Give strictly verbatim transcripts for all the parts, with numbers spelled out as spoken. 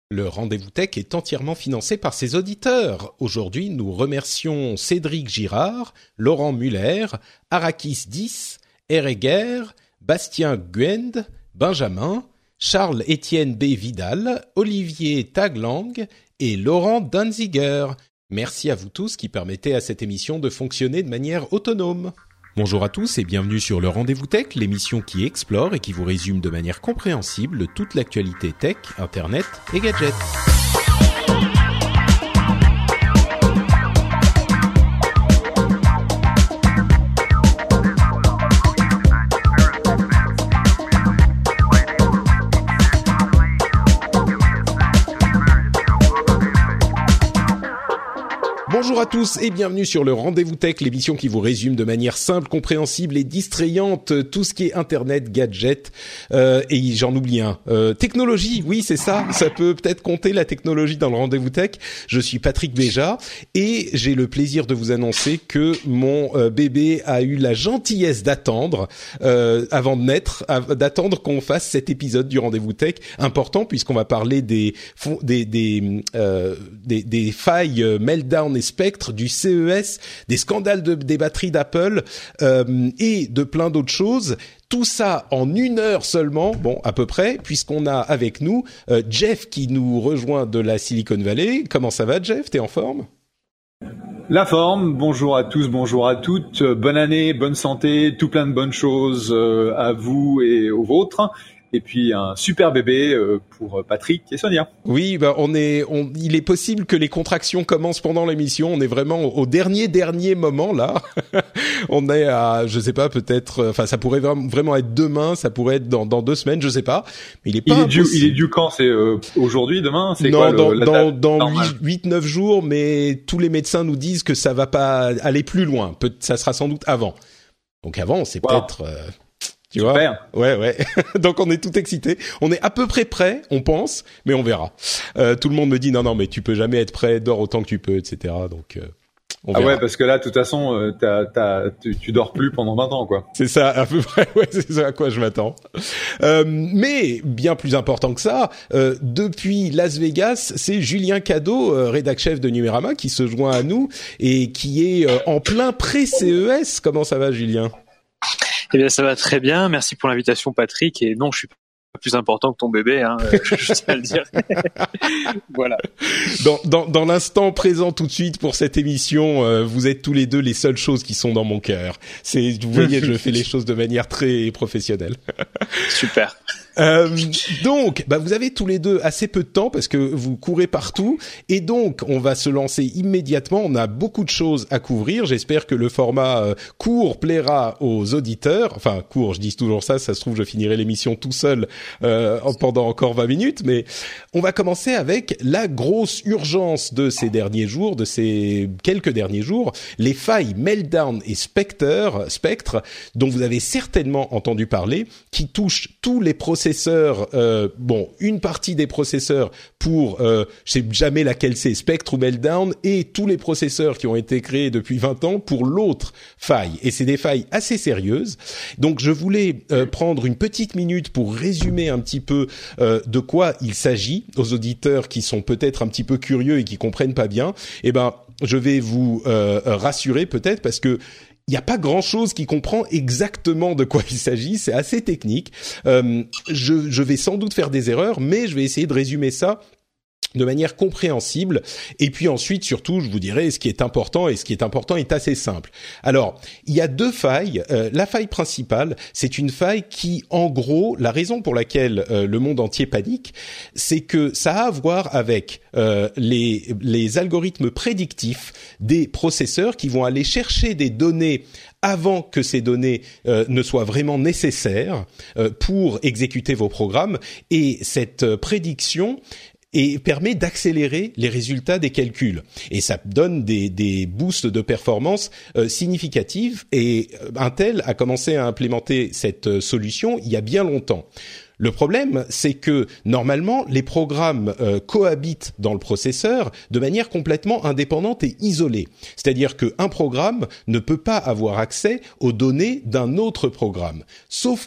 Le Rendez-vous Tech est entièrement financé par ses auditeurs. Aujourd'hui, nous remercions Cédric Girard, Laurent Muller, Arakis dix, Ereger, Bastien Guend, Benjamin, Charles-Étienne B. Vidal, Olivier Taglang et Laurent Danziger. Merci à vous tous qui permettez à cette émission de fonctionner de manière autonome. Bonjour à tous et bienvenue sur le Rendez-vous Tech, l'émission qui explore et qui vous résume de manière compréhensible toute l'actualité tech, internet et gadgets. Bonjour à tous et bienvenue sur le Rendez-vous Tech, l'émission qui vous résume de manière simple, compréhensible et distrayante tout ce qui est internet, gadgets euh, et j'en oublie un. Euh, technologie, oui c'est ça, ça peut peut-être compter la technologie dans le Rendez-vous Tech. Je suis Patrick Béja et j'ai le plaisir de vous annoncer que mon euh, bébé a eu la gentillesse d'attendre euh, avant de naître, d'attendre qu'on fasse cet épisode du Rendez-vous Tech important puisqu'on va parler des des des euh, des, des failles euh, Meltdown et Spectre, du C E S, des scandales de, des batteries d'Apple euh, et de plein d'autres choses. Tout ça en une heure seulement, bon à peu près, puisqu'on a avec nous euh, Jeff qui nous rejoint de la Silicon Valley. Comment ça va Jeff? T'es en forme? La forme, bonjour à tous, bonjour à toutes, bonne année, bonne santé, tout plein de bonnes choses euh, à vous et aux vôtres. Et puis un super bébé euh, pour Patrick et Sonia. Oui, bah on est, on, il est possible que les contractions commencent pendant l'émission. On est vraiment au, au dernier dernier moment là. On est à, je sais pas, peut-être, enfin ça pourrait vraiment être demain, ça pourrait être dans, dans deux semaines, je sais pas. Mais il est pas il est impossible. dû, il est dû quand? C'est euh, aujourd'hui, demain? C'est non, quoi dans, le, la dans, date dans huit neuf jours, mais tous les médecins nous disent que ça va pas aller plus loin. Peut, ça sera sans doute avant. Donc avant, c'est wow. peut-être. Euh, Tu Super. vois? Ouais, ouais. Donc on est tout excité. On est à peu près prêt, on pense, mais on verra. Euh, tout le monde me dit non, non, mais tu peux jamais être prêt, dors autant que tu peux, et cetera. Donc euh, on ah verra. ouais, parce que là, de toute façon, euh, t'as, t'as, tu, tu dors plus pendant vingt ans, quoi. C'est ça, à peu près. Ouais, c'est ça à quoi je m'attends. Euh, mais bien plus important que ça, euh, depuis Las Vegas, c'est Julien Cadeau, euh, rédac chef de Numérama, qui se joint à nous et qui est euh, en plein pré-C E S. Comment ça va, Julien? Eh bien, ça va très bien. Merci pour l'invitation, Patrick. Et non, je suis pas plus important que ton bébé, hein. Je tiens à le dire. Voilà. Dans, dans, dans l'instant présent tout de suite pour cette émission, euh, vous êtes tous les deux les seules choses qui sont dans mon cœur. C'est, vous voyez, je fais les choses de manière très professionnelle. Super. Euh, donc, bah vous avez tous les deux assez peu de temps parce que vous courez partout et donc on va se lancer immédiatement. On a beaucoup de choses à couvrir. J'espère que le format euh, court plaira aux auditeurs. Enfin, court, je dis toujours ça. Ça se trouve, je finirai l'émission tout seul euh, pendant encore vingt minutes. Mais on va commencer avec la grosse urgence de ces derniers jours, de ces quelques derniers jours, les failles Meltdown et Spectre, Spectre, dont vous avez certainement entendu parler, qui touchent tous les processeurs. Euh, bon, une partie des processeurs pour, euh, je sais jamais laquelle c'est, Spectre ou Meltdown, et tous les processeurs qui ont été créés depuis vingt ans pour l'autre faille. Et c'est des failles assez sérieuses. Donc, je voulais euh, prendre une petite minute pour résumer un petit peu euh, de quoi il s'agit aux auditeurs qui sont peut-être un petit peu curieux et qui comprennent pas bien. Eh ben, je vais vous euh, rassurer peut-être parce que il n'y a pas grand-chose qui comprend exactement de quoi il s'agit, c'est assez technique. Euh, je, je vais sans doute faire des erreurs, mais je vais essayer de résumer ça de manière compréhensible. Et puis ensuite, surtout, je vous dirai ce qui est important, et ce qui est important est assez simple. Alors, il y a deux failles. Euh, la faille principale, c'est une faille qui, en gros, la raison pour laquelle euh, le monde entier panique, c'est que ça a à voir avec euh, les, les algorithmes prédictifs des processeurs qui vont aller chercher des données avant que ces données euh, ne soient vraiment nécessaires euh, pour exécuter vos programmes. Et cette euh, prédiction et permet d'accélérer les résultats des calculs. Et ça donne des, des boosts de performance euh, significatifs. Et Intel a commencé à implémenter cette euh, solution il y a bien longtemps. Le problème, c'est que normalement, les programmes euh, cohabitent dans le processeur de manière complètement indépendante et isolée. C'est-à-dire qu'un programme ne peut pas avoir accès aux données d'un autre programme. Sauf que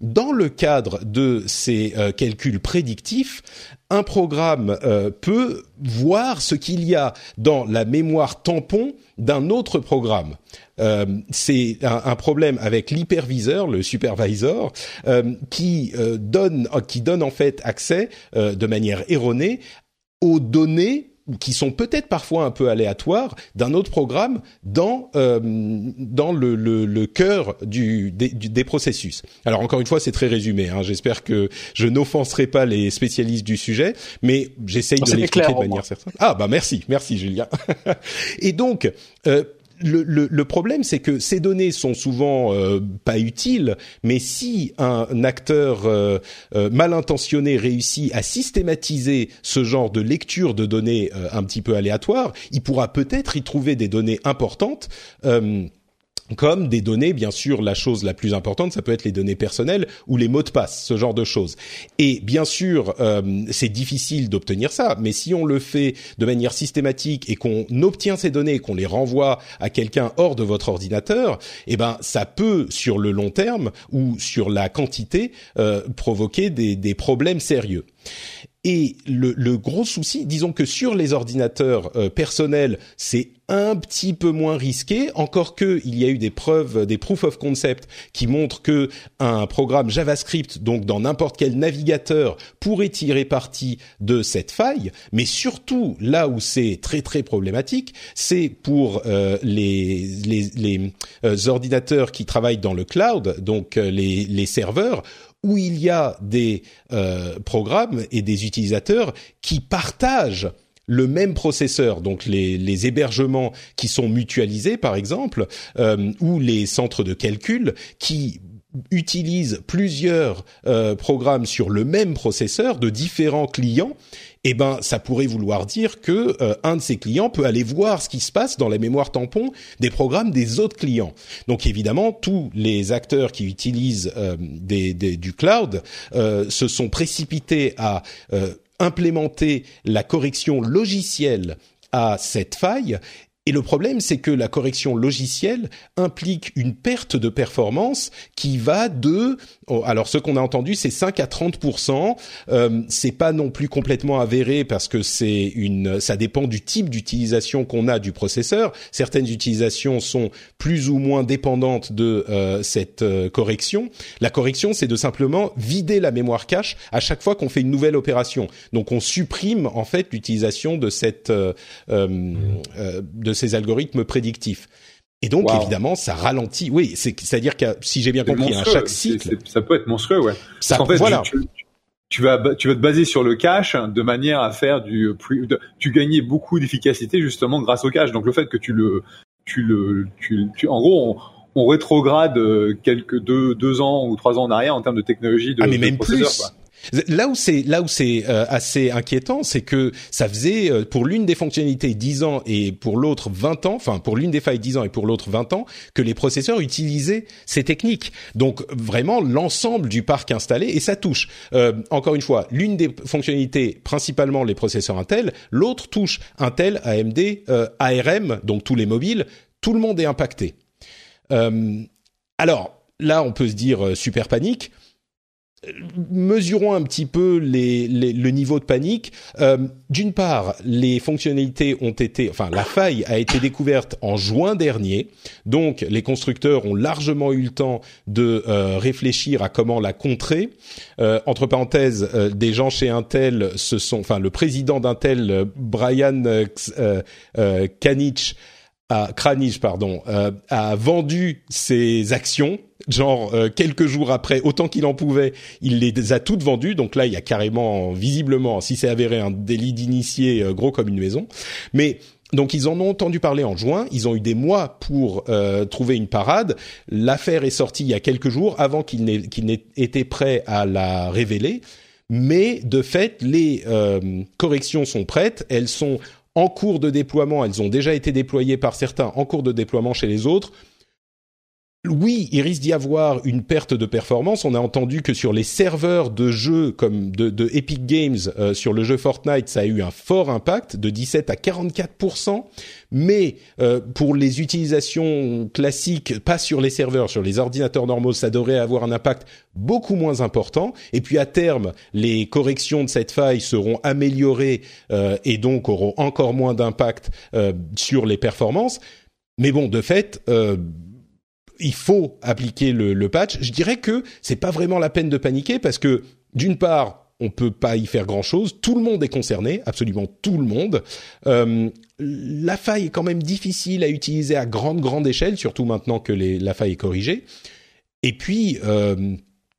dans le cadre de ces euh, calculs prédictifs, un programme euh, peut voir ce qu'il y a dans la mémoire tampon d'un autre programme. Euh, c'est un, un problème avec l'hyperviseur, le supervisor, euh, qui euh, donne, qui donne en fait accès euh, de manière erronée aux données qui sont peut-être parfois un peu aléatoires d'un autre programme dans euh, dans le, le, le cœur du des, du, des processus. Alors encore une fois, c'est très résumé. Hein. J'espère que je n'offenserai pas les spécialistes du sujet, mais j'essaye de l'expliquer de manière certaine. Ah bah merci, merci Julien. Et donc euh, Le, le, le problème, c'est que ces données sont souvent euh, pas utiles, mais si un, un acteur euh, euh, mal intentionné réussit à systématiser ce genre de lecture de données euh, un petit peu aléatoires, il pourra peut-être y trouver des données importantes. Euh, Comme des données, bien sûr, la chose la plus importante, ça peut être les données personnelles ou les mots de passe, ce genre de choses. Et bien sûr, euh, c'est difficile d'obtenir ça, mais si on le fait de manière systématique et qu'on obtient ces données et qu'on les renvoie à quelqu'un hors de votre ordinateur, eh ben, ça peut, sur le long terme ou sur la quantité, euh, provoquer des, des problèmes sérieux. Et le, le gros souci, disons que sur les ordinateurs euh, personnels, c'est un petit peu moins risqué, encore que il y a eu des preuves, des proof of concept qui montrent que un programme JavaScript, donc dans n'importe quel navigateur, pourrait tirer parti de cette faille. Mais surtout, là où c'est très très problématique, c'est pour euh, les les, les euh, ordinateurs qui travaillent dans le cloud, donc euh, les les serveurs, où il y a des euh, programmes et des utilisateurs qui partagent le même processeur, donc les, les hébergements qui sont mutualisés par exemple, euh, ou les centres de calcul qui utilisent plusieurs euh, programmes sur le même processeur de différents clients. Eh ben, ça pourrait vouloir dire que euh, un de ces clients peut aller voir ce qui se passe dans la mémoire tampon des programmes des autres clients. Donc évidemment, tous les acteurs qui utilisent euh, des, des, du cloud euh, se sont précipités à euh, implémenter la correction logicielle à cette faille. Et le problème, c'est que la correction logicielle implique une perte de performance qui va de, oh, alors ce qu'on a entendu, c'est cinq à trente pour cent. Euh, c'est pas non plus complètement avéré parce que c'est une, ça dépend du type d'utilisation qu'on a du processeur. Certaines utilisations sont plus ou moins dépendantes de euh, cette euh, correction. La correction, c'est de simplement vider la mémoire cache à chaque fois qu'on fait une nouvelle opération. Donc on supprime en fait l'utilisation de cette euh, euh, euh, de de ces algorithmes prédictifs. Et donc, wow. évidemment, ça ralentit. Oui, c'est, c'est-à-dire que, si j'ai bien c'est compris, à chaque cycle... C'est, c'est, ça peut être monstrueux, ouais. Ça, Parce qu'en fait, voilà. tu, tu, tu, vas, tu vas te baser sur le cache de manière à faire du... De, tu gagnais beaucoup d'efficacité, justement, grâce au cache. Donc, le fait que tu le... Tu le tu, tu, en gros, on, on rétrograde quelques deux, deux ans ou trois ans en arrière en termes de technologie de, ah, mais de même processeur, plus. quoi. Là où c'est là où c'est euh, assez inquiétant, c'est que ça faisait euh, pour l'une des fonctionnalités dix ans et pour l'autre vingt ans, enfin pour l'une des failles dix ans et pour l'autre vingt ans, que les processeurs utilisaient ces techniques. Donc vraiment l'ensemble du parc installé, et ça touche euh, encore une fois l'une des fonctionnalités principalement les processeurs Intel, l'autre touche Intel, A M D, euh, A R M, donc tous les mobiles, tout le monde est impacté. Euh, alors là on peut se dire euh, super panique. Mesurons un petit peu les, les, le niveau de panique. Euh, d'une part, les fonctionnalités ont été, enfin, la faille a été découverte en juin dernier, donc les constructeurs ont largement eu le temps de euh, réfléchir à comment la contrer. Euh, entre parenthèses, euh, des gens chez Intel se sont, enfin, le président d'Intel, euh, Brian euh, euh, Kranich, a, Kranich, pardon, euh, a vendu ses actions. Genre euh, quelques jours après, autant qu'il en pouvait, il les a toutes vendues. Donc là, il y a carrément, visiblement, si c'est avéré, un délit d'initié euh, gros comme une maison. Mais donc ils en ont entendu parler en juin. Ils ont eu des mois pour euh, trouver une parade. L'affaire est sortie il y a quelques jours avant qu'ils n'aient, qu'ils n'aient été prêts à la révéler. Mais de fait, les euh, corrections sont prêtes. Elles sont en cours de déploiement. Elles ont déjà été déployées par certains, en cours de déploiement chez les autres. Oui, il risque d'y avoir une perte de performance. On a entendu que sur les serveurs de jeux comme de, de Epic Games, euh, sur le jeu Fortnite, ça a eu un fort impact de dix-sept à quarante-quatre pour cent. Mais euh, pour les utilisations classiques, pas sur les serveurs, sur les ordinateurs normaux, ça devrait avoir un impact beaucoup moins important. Et puis à terme, les corrections de cette faille seront améliorées euh, et donc auront encore moins d'impact euh, sur les performances. Mais bon, de fait... Euh, il faut appliquer le, le patch. Je dirais que c'est pas vraiment la peine de paniquer parce que d'une part, on peut pas y faire grand-chose. Tout le monde est concerné, absolument tout le monde. Euh, la faille est quand même difficile à utiliser à grande grande échelle, surtout maintenant que les, la faille est corrigée. Et puis, euh,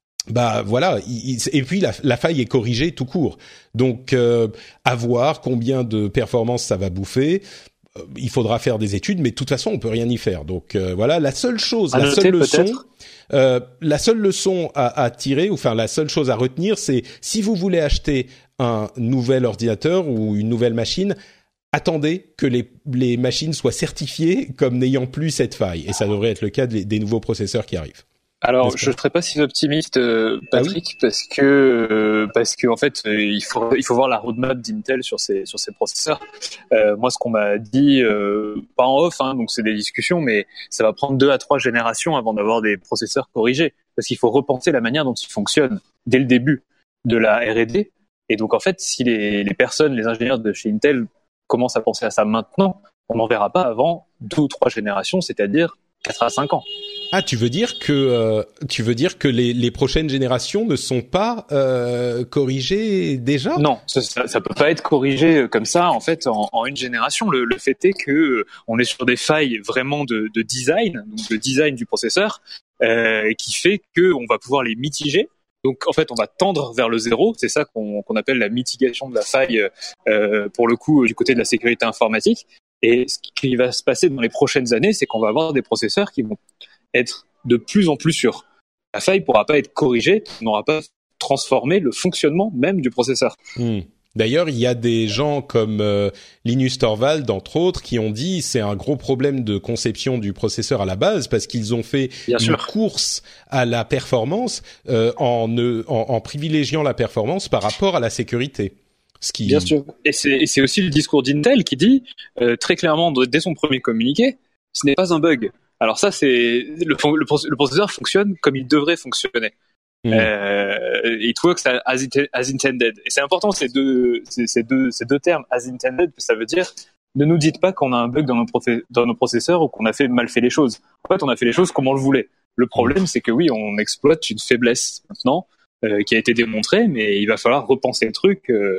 bah voilà. Il, et puis la, la faille est corrigée tout court. Donc, euh, à voir combien de performances ça va bouffer. Il faudra faire des études, mais de toute façon, on peut rien y faire. Donc euh, voilà, la seule chose, à la noter, seule leçon, euh, la seule leçon à, à tirer, ou enfin la seule chose à retenir, c'est si vous voulez acheter un nouvel ordinateur ou une nouvelle machine, attendez que les, les machines soient certifiées comme n'ayant plus cette faille. Et ça devrait être le cas des, des nouveaux processeurs qui arrivent. Alors, je ne serais pas si optimiste, euh, Patrick, ah oui parce que euh, parce que en fait, euh, il faut il faut voir la roadmap d'Intel sur ces sur ces processeurs. Euh, moi, ce qu'on m'a dit, euh, pas en off, hein, donc c'est des discussions, mais ça va prendre deux à trois générations avant d'avoir des processeurs corrigés, parce qu'il faut repenser la manière dont ils fonctionnent dès le début de la R et D. Et donc, en fait, si les les personnes, les ingénieurs de chez Intel commencent à penser à ça maintenant, on n'en verra pas avant deux ou trois générations, c'est-à-dire quatre à cinq ans. Ah, tu veux dire que euh, tu veux dire que les, les prochaines générations ne sont pas euh, corrigées déjà ? Non, ça, ça, ça peut pas être corrigé comme ça en fait en, en une génération. Le, le fait est que on est sur des failles vraiment de, de design, donc de design du processeur, euh, qui fait que on va pouvoir les mitiger. Donc en fait, on va tendre vers le zéro. C'est ça qu'on, qu'on appelle la mitigation de la faille euh, pour le coup du côté de la sécurité informatique. Et ce qui va se passer dans les prochaines années, c'est qu'on va avoir des processeurs qui vont être de plus en plus sûrs. La faille pourra pas être corrigée, on n'aura pas transformé le fonctionnement même du processeur. Mmh. D'ailleurs, il y a des gens comme euh, Linus Torvald, entre autres, qui ont dit c'est un gros problème de conception du processeur à la base parce qu'ils ont fait Bien une sûr. course à la performance euh, en, en, en privilégiant la performance par rapport à la sécurité. Ce qui... Bien sûr. Et c'est, et c'est aussi le discours d'Intel qui dit euh, très clairement dès son premier communiqué, ce n'est pas un bug. Alors ça, c'est le, le, le processeur fonctionne comme il devrait fonctionner. Mmh. Euh, it works as, it, as intended. Et c'est important ces deux, ces, ces deux, ces deux termes, as intended, ça veut dire ne nous dites pas qu'on a un bug dans nos, procé- dans nos processeurs ou qu'on a fait mal fait les choses. En fait, on a fait les choses comme on le voulait. Le problème, c'est que oui, on exploite une faiblesse maintenant euh, qui a été démontrée, mais il va falloir repenser le truc euh,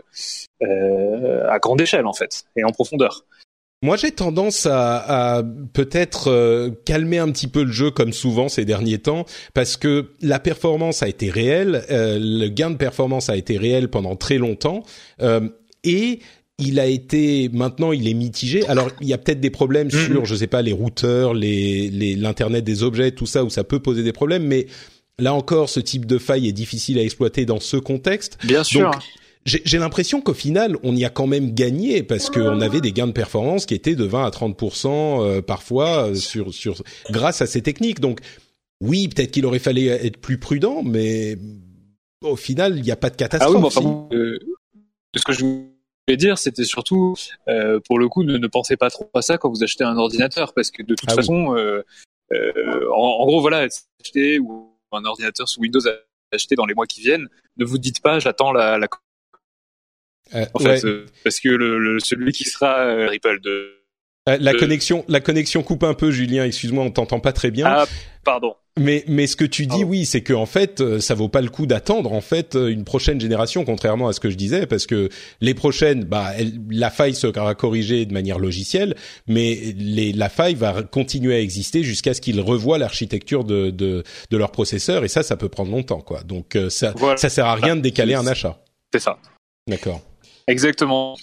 euh, à grande échelle en fait et en profondeur. Moi, j'ai tendance à, à peut-être euh, calmer un petit peu le jeu, comme souvent ces derniers temps, parce que la performance a été réelle, euh, le gain de performance a été réel pendant très longtemps, euh, et il a été, maintenant, il est mitigé. Alors, il y a peut-être des problèmes mmh. sur, je sais pas, les routeurs, les, les, l'internet des objets, tout ça, où ça peut poser des problèmes, mais là encore, ce type de faille est difficile à exploiter dans ce contexte. Bien sûr. Donc, J'ai, j'ai l'impression qu'au final, on y a quand même gagné parce qu'on avait des gains de performance qui étaient de vingt à trente pour cent euh, parfois euh, sur sur grâce à ces techniques. Donc oui, peut-être qu'il aurait fallu être plus prudent, mais au final, il n'y a pas de catastrophe. Ah oui, bon, enfin, euh, ce que je voulais dire, c'était surtout euh, pour le coup, ne, ne pensez pas trop à ça quand vous achetez un ordinateur, parce que de toute ah façon, oui. euh, euh, en, en gros, voilà, acheter ou un ordinateur sous Windows à acheter dans les mois qui viennent, ne vous dites pas, j'attends la, la Euh, en ouais. fait, euh, parce que le, le celui qui sera euh, Ripple de euh, la de... connexion, la connexion coupe un peu, Julien. Excuse-moi, on t'entend pas très bien. Ah, pardon. Mais mais ce que tu dis, pardon. Oui, c'est que en fait, ça vaut pas le coup d'attendre en fait une prochaine génération, contrairement à ce que je disais, parce que les prochaines, bah, elle, la faille sera corrigée de manière logicielle, mais les, la faille va continuer à exister jusqu'à ce qu'ils revoient l'architecture de de de leur processeur, et ça, ça peut prendre longtemps, quoi. Donc ça, voilà. ça sert à rien de décaler un achat. C'est ça. D'accord. Exactement.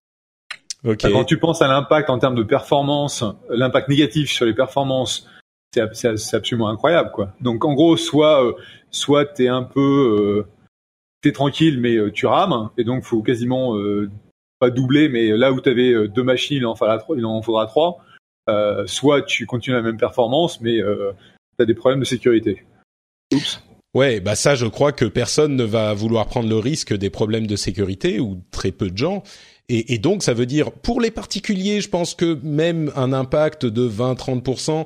Okay. Quand tu penses à l'impact en termes de performance, l'impact négatif sur les performances, c'est, c'est, c'est absolument incroyable, quoi. Donc en gros, soit euh, soit t'es un peu euh, t'es tranquille, mais euh, tu rames, et donc faut quasiment euh, pas doubler, mais là où t'avais euh, deux machines, il en faudra trois, il en faudra trois. Euh, soit tu continues la même performance, mais euh, t'as des problèmes de sécurité. Oups. Ouais, bah ça, je crois que personne ne va vouloir prendre le risque des problèmes de sécurité, ou très peu de gens. Et, et donc, ça veut dire, pour les particuliers, je pense que même un impact de vingt à trente pour cent,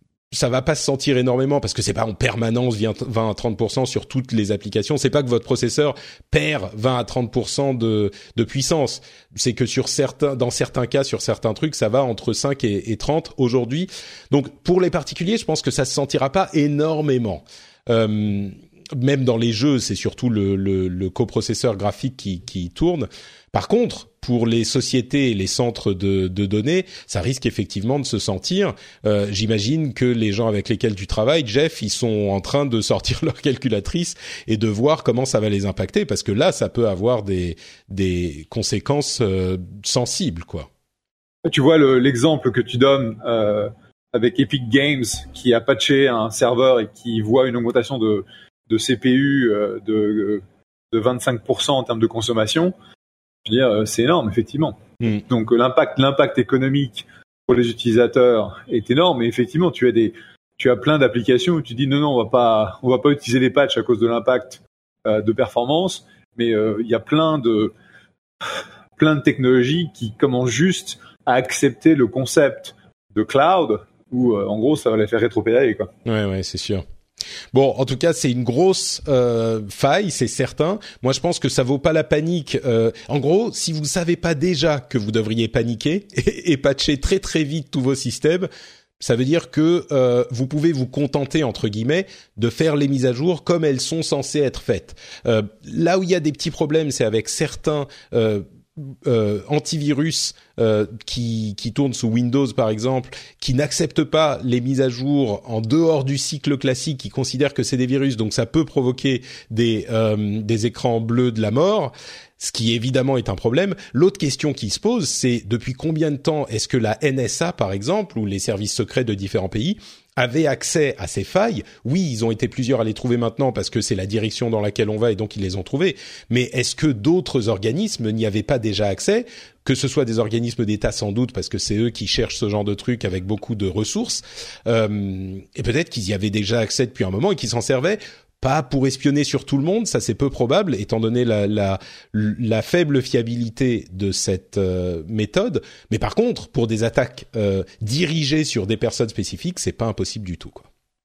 ça va pas se sentir énormément, parce que c'est pas en permanence vingt à trente pour cent sur toutes les applications. C'est pas que votre processeur perd vingt à trente pour cent de, de puissance. C'est que sur certains, dans certains cas, sur certains trucs, ça va entre cinq et, et trente aujourd'hui. Donc, pour les particuliers, je pense que ça se sentira pas énormément. Euh, même dans les jeux, c'est surtout le, le, le coprocesseur graphique qui, qui tourne. Par contre, pour les sociétés et les centres de, de données, ça risque effectivement de se sentir. Euh, j'imagine que les gens avec lesquels tu travailles, Jeff, ils sont en train de sortir leur calculatrice et de voir comment ça va les impacter, parce que là, ça peut avoir des, des conséquences euh, sensibles, quoi. Tu vois le, l'exemple que tu donnes euh, avec Epic Games qui a patché un serveur et qui voit une augmentation de, de C P U euh, de, de vingt-cinq pour cent en termes de consommation. Je veux dire, c'est énorme, effectivement. Mm. Donc l'impact, l'impact économique pour les utilisateurs est énorme. Et effectivement, tu as des, tu as plein d'applications où tu dis non, non, on va pas, on va pas utiliser les patchs à cause de l'impact euh, de performance. Mais euh, il y a plein de, plein de technologies qui commencent juste à accepter le concept de cloud, où euh, en gros, ça va les faire rétropédaler, quoi. Ouais, ouais, c'est sûr. Bon, en tout cas, c'est une grosse euh, faille, c'est certain. Moi, je pense que ça vaut pas la panique. Euh, en gros, si vous savez pas déjà que vous devriez paniquer et, et patcher très très vite tous vos systèmes, ça veut dire que euh, vous pouvez vous contenter, entre guillemets, de faire les mises à jour comme elles sont censées être faites. Euh, là où il y a des petits problèmes, c'est avec certains euh, Euh, antivirus euh, qui, qui tournent sous Windows par exemple, qui n'acceptent pas les mises à jour en dehors du cycle classique, qui considèrent que c'est des virus, donc ça peut provoquer des, euh, des écrans bleus de la mort, ce qui évidemment est un problème. L'autre question qui se pose, c'est depuis combien de temps est-ce que la N S A par exemple, ou les services secrets de différents pays, avaient accès à ces failles. Oui, ils ont été plusieurs à les trouver maintenant parce que c'est la direction dans laquelle on va et donc ils les ont trouvés. Mais est-ce que d'autres organismes n'y avaient pas déjà accès? Que ce soit des organismes d'État sans doute, parce que c'est eux qui cherchent ce genre de trucs avec beaucoup de ressources. Euh, et peut-être qu'ils y avaient déjà accès depuis un moment et qu'ils s'en servaient. Pas pour espionner sur tout le monde, ça c'est peu probable étant donné la, la, la faible fiabilité de cette euh, méthode. Mais par contre, pour des attaques euh, dirigées sur des personnes spécifiques, c'est pas impossible du tout, quoi.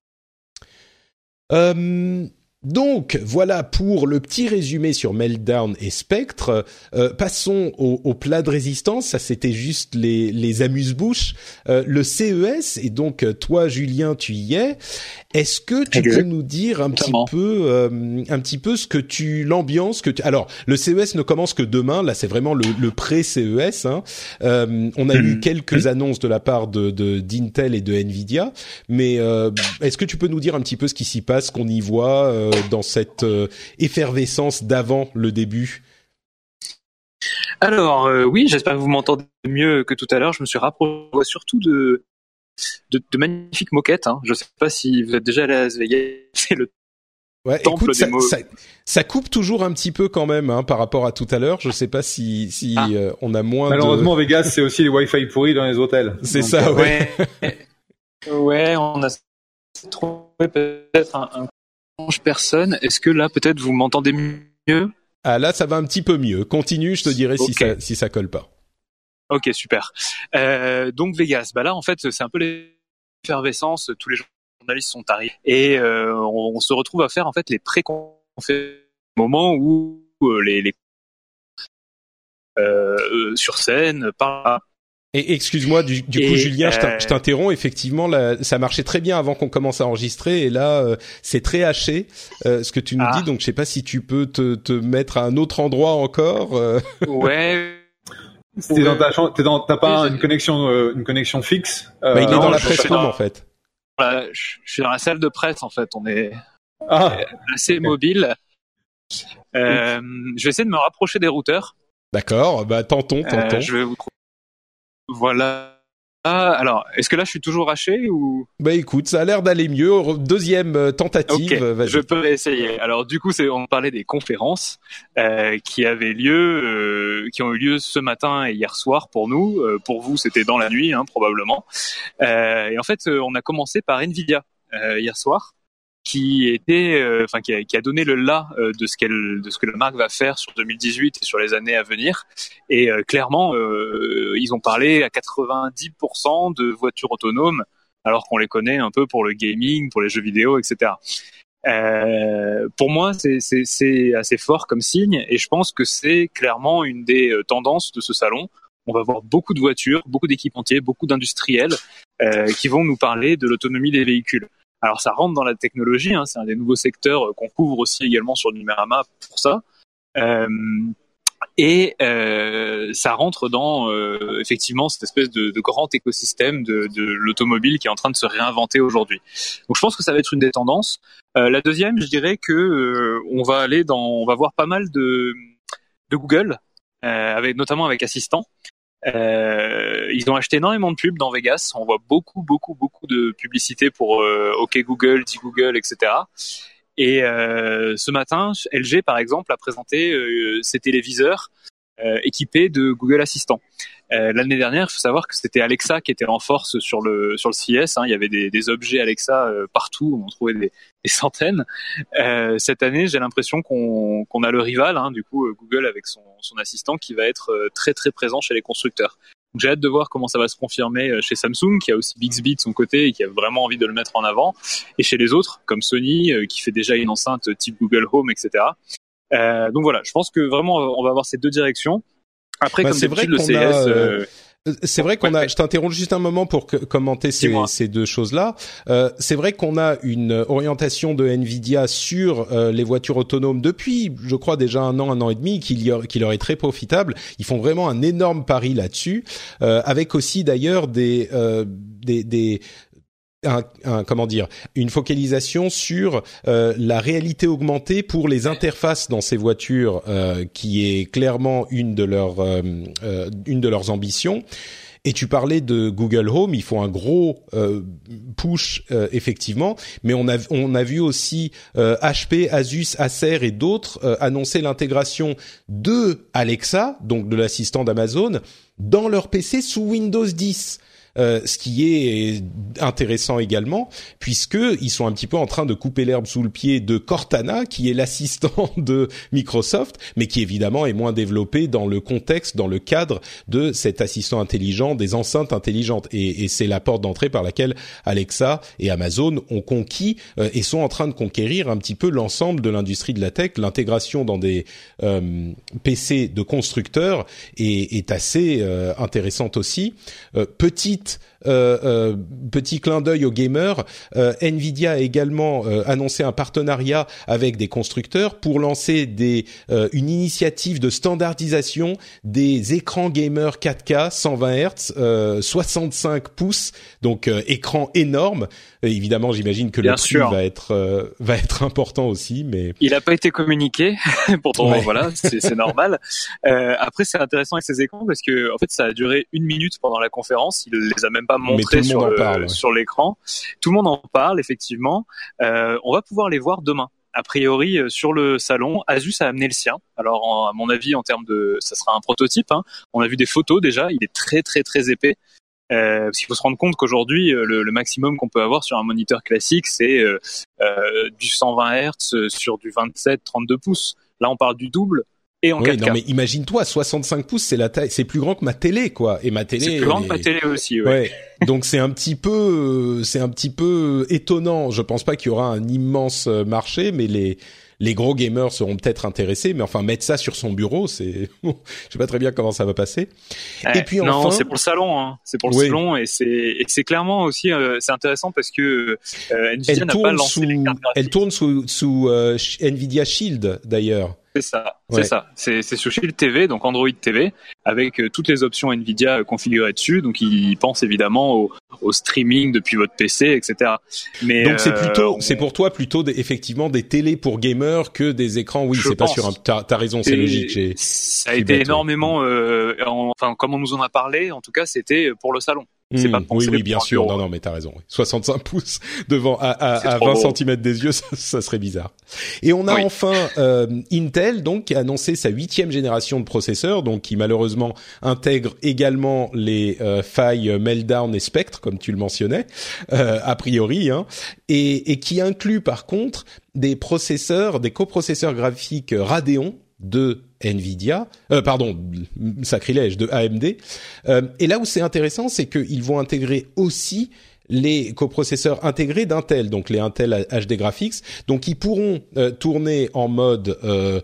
Euh, donc voilà pour le petit résumé sur Meltdown et Spectre. Euh, passons au, au plat de résistance. Ça c'était juste les, les amuse-bouches. Euh, le C E S, et donc toi Julien tu y es. Est-ce que tu peux nous dire un petit peu, euh, un petit peu ce que tu, l'ambiance que tu. Alors, le C E S ne commence que demain. Là, c'est vraiment le, le pré-C E S. Hein. Euh, on a eu quelques annonces de la part de, de d'Intel et de Nvidia, mais euh, est-ce que tu peux nous dire un petit peu ce qui s'y passe, qu'on y voit euh, dans cette euh, effervescence d'avant le début? Alors euh, oui, j'espère que vous m'entendez mieux que tout à l'heure. Je me suis rapproché surtout de De, de magnifiques moquettes. Hein. Je sais pas si vous êtes déjà allé à Las Vegas. C'est le ouais, temple écoute, des ça, mots. Ça, ça coupe toujours un petit peu quand même hein, par rapport à tout à l'heure. Je sais pas si, si ah. euh, on a moins. Malheureusement, de... Vegas, c'est aussi les Wi-Fi pourris dans les hôtels. C'est Donc, ça, euh, ouais. ouais. Ouais, on a trouvé peut-être un, un conche personne. Est-ce que là, peut-être, vous m'entendez mieux? Ah là, ça va un petit peu mieux. Continue, je te dirai okay. si ça si ça colle pas. Ok, super. Euh, donc Vegas, bah là en fait c'est un peu l'effervescence, tous les journalistes sont arrivés et euh, on, on se retrouve à faire en fait les pré-conférences, moment où euh, les, les euh, sur scène par. Et excuse-moi, du, du coup, et Julien, euh... je t'interromps. Effectivement, là, ça marchait très bien avant qu'on commence à enregistrer, et là, euh, c'est très haché euh, ce que tu nous ah. dis. Donc, je sais pas si tu peux te, te mettre à un autre endroit encore. Euh... Ouais. T'es dans ta chambre, t'es dans, t'as pas une connexion, euh, une connexion fixe. Euh, bah, il est non, dans la presse room en fait. Voilà, je suis dans la salle de presse en fait. On est ah. assez mobile. Euh, je vais essayer de me rapprocher des routeurs. D'accord. Bah tentons, tentons. Euh, je vais vous trouver. Voilà. Ah, alors, est-ce que là je suis toujours haché ou? Bah écoute, ça a l'air d'aller mieux. Deuxième tentative. Okay, vas-y. Je peux essayer. Alors du coup, c'est on parlait des conférences euh, qui avaient lieu, euh, qui ont eu lieu ce matin et hier soir pour nous. Euh, pour vous, c'était dans la nuit, hein, probablement. Euh, et en fait, on a commencé par Nvidia. euh, hier soir, qui était, euh, enfin qui a, qui a donné le là euh, de ce qu'elle, de ce que la marque va faire sur deux mille dix-huit et sur les années à venir. Et euh, clairement, euh, ils ont parlé à quatre-vingt-dix pour cent de voitures autonomes, alors qu'on les connaît un peu pour le gaming, pour les jeux vidéo, et cetera. Euh, pour moi, c'est, c'est, c'est assez fort comme signe, et je pense que c'est clairement une des tendances de ce salon. On va voir beaucoup de voitures, beaucoup d'équipementiers, beaucoup d'industriels euh, qui vont nous parler de l'autonomie des véhicules. Alors ça rentre dans la technologie, hein, c'est un des nouveaux secteurs qu'on couvre aussi également sur Numérama pour ça. Euh, et euh, ça rentre dans euh, effectivement cette espèce de, de grand écosystème de, de l'automobile qui est en train de se réinventer aujourd'hui. Donc je pense que ça va être une des tendances. Euh, la deuxième, je dirais que euh, on va aller dans, on va voir pas mal de, de Google, euh, avec notamment avec Assistant. Euh, ils ont acheté énormément de pubs dans Vegas. On voit beaucoup, beaucoup, beaucoup de publicité pour euh, OK Google, Dis Google, et cetera. Et euh, ce matin, L G, par exemple, a présenté euh, ses téléviseurs euh, équipés de Google Assistant. Euh, l'année dernière, il faut savoir que c'était Alexa qui était en force sur le sur le C E S. Hein. Il y avait des, des objets Alexa euh, partout, on trouvait des, des centaines. Euh, cette année, j'ai l'impression qu'on, qu'on a le rival, hein, du coup, Google avec son, son assistant qui va être euh, très très présent chez les constructeurs. Donc, j'ai hâte de voir comment ça va se confirmer chez Samsung, qui a aussi Bixby de son côté et qui a vraiment envie de le mettre en avant, et chez les autres, comme Sony, euh, qui fait déjà une enceinte type Google Home, et cetera. Euh, donc voilà, je pense que vraiment, on va avoir ces deux directions. Après, bah, comme d'habitude, le C E S... A, euh... Euh... C'est vrai qu'on a. Je t'interromps juste un moment pour que, commenter ces, ces deux choses-là. Euh, c'est vrai qu'on a une orientation de Nvidia sur euh, les voitures autonomes depuis, je crois déjà un an, un an et demi, qui, qui leur est très profitable. Ils font vraiment un énorme pari là-dessus, euh, avec aussi d'ailleurs des euh, des, des Un, un, comment dire, une focalisation sur euh, la réalité augmentée pour les interfaces dans ces voitures, euh, qui est clairement une de leurs euh, euh, une de leurs ambitions. Et tu parlais de Google Home, ils font un gros euh, push euh, effectivement, mais on a on a vu aussi euh, H P, Asus, Acer et d'autres euh, annoncer l'intégration de Alexa, donc de l'assistant d'Amazon, dans leur P C sous Windows dix. Euh, ce qui est intéressant également, puisque ils sont un petit peu en train de couper l'herbe sous le pied de Cortana, qui est l'assistant de Microsoft, mais qui évidemment est moins développé dans le contexte, dans le cadre de cet assistant intelligent, des enceintes intelligentes. Et, et c'est la porte d'entrée par laquelle Alexa et Amazon ont conquis euh, et sont en train de conquérir un petit peu l'ensemble de l'industrie de la tech. L'intégration dans des euh, P C de constructeurs est, est assez euh, intéressante aussi. Euh, petite Euh, euh, petit clin d'œil aux gamers, euh, Nvidia a également euh, annoncé un partenariat avec des constructeurs pour lancer des euh, une initiative de standardisation des écrans gamers quatre K cent vingt hertz, euh, soixante-cinq pouces, donc euh, écran énorme. Et évidemment, j'imagine que Bien le prix sûr. va être euh, va être important aussi, mais il n'a pas été communiqué. Pourtant, ouais. voilà, c'est, c'est normal. Euh, après, c'est intéressant avec ces écrans parce que en fait, ça a duré une minute pendant la conférence. Il les a même pas montrés sur le, parle, ouais. sur l'écran. Tout le monde en parle effectivement. Euh, on va pouvoir les voir demain. A priori, sur le salon, Asus a amené le sien. Alors, en, à mon avis, en termes de, ça sera un prototype. Hein. On a vu des photos déjà. Il est très très très épais. Euh, parce qu'il faut se rendre compte qu'aujourd'hui, le, le maximum qu'on peut avoir sur un moniteur classique, c'est euh, euh, du cent vingt hertz sur du vingt-sept trente-deux pouces. Là, on parle du double. Et en oui, quatre K. Non, mais imagine-toi, soixante-cinq pouces, c'est la taille, c'est plus grand que ma télé, quoi. Et ma télé. C'est plus grand est... que ma télé aussi, ouais. ouais. Donc c'est un petit peu, c'est un petit peu étonnant. Je pense pas qu'il y aura un immense marché, mais les les gros gamers seront peut-être intéressés. Mais enfin, mettre ça sur son bureau, c'est, je sais pas très bien comment ça va passer. Eh, et puis enfin, non, c'est pour le salon, hein. C'est pour le oui. salon, et c'est et c'est clairement aussi, euh, c'est intéressant parce que euh, Nvidia n'a pas lancé sous, les cartes graphiques. Elle tourne sous sous euh, Nvidia Shield d'ailleurs. C'est ça, ouais. c'est ça. C'est, c'est sur Shield T V, donc Android T V, avec euh, toutes les options Nvidia euh, configurées dessus. Donc, ils pensent évidemment au, au streaming depuis votre P C, et cetera. Mais donc, c'est plutôt, euh, on... c'est pour toi plutôt des, effectivement des télés pour gamers que des écrans. Oui, Je c'est pense. pas sur un. T'as, t'as raison, c'est, c'est logique. J'ai, ça a été bête, énormément. Ouais. Euh, en, enfin, comme on nous en a parlé, en tout cas, c'était pour le salon. C'est mmh, pas oui, oui, bien pour sûr. bureau. Non, non, mais t'as raison. soixante-cinq pouces devant à, à, à vingt centimètres des yeux, ça, ça serait bizarre. Et on a oui. enfin euh, Intel, donc, qui a annoncé sa huitième génération de processeurs, donc qui malheureusement intègre également les euh, failles Meltdown et Spectre, comme tu le mentionnais, euh, a priori, hein, et, et qui inclut par contre des processeurs, des coprocesseurs graphiques Radeon de Nvidia, euh, pardon, sacrilège, de A M D. Euh, et là où c'est intéressant, c'est qu'ils vont intégrer aussi les coprocesseurs intégrés d'Intel, donc les Intel H D Graphics, donc ils pourront euh, tourner en mode euh,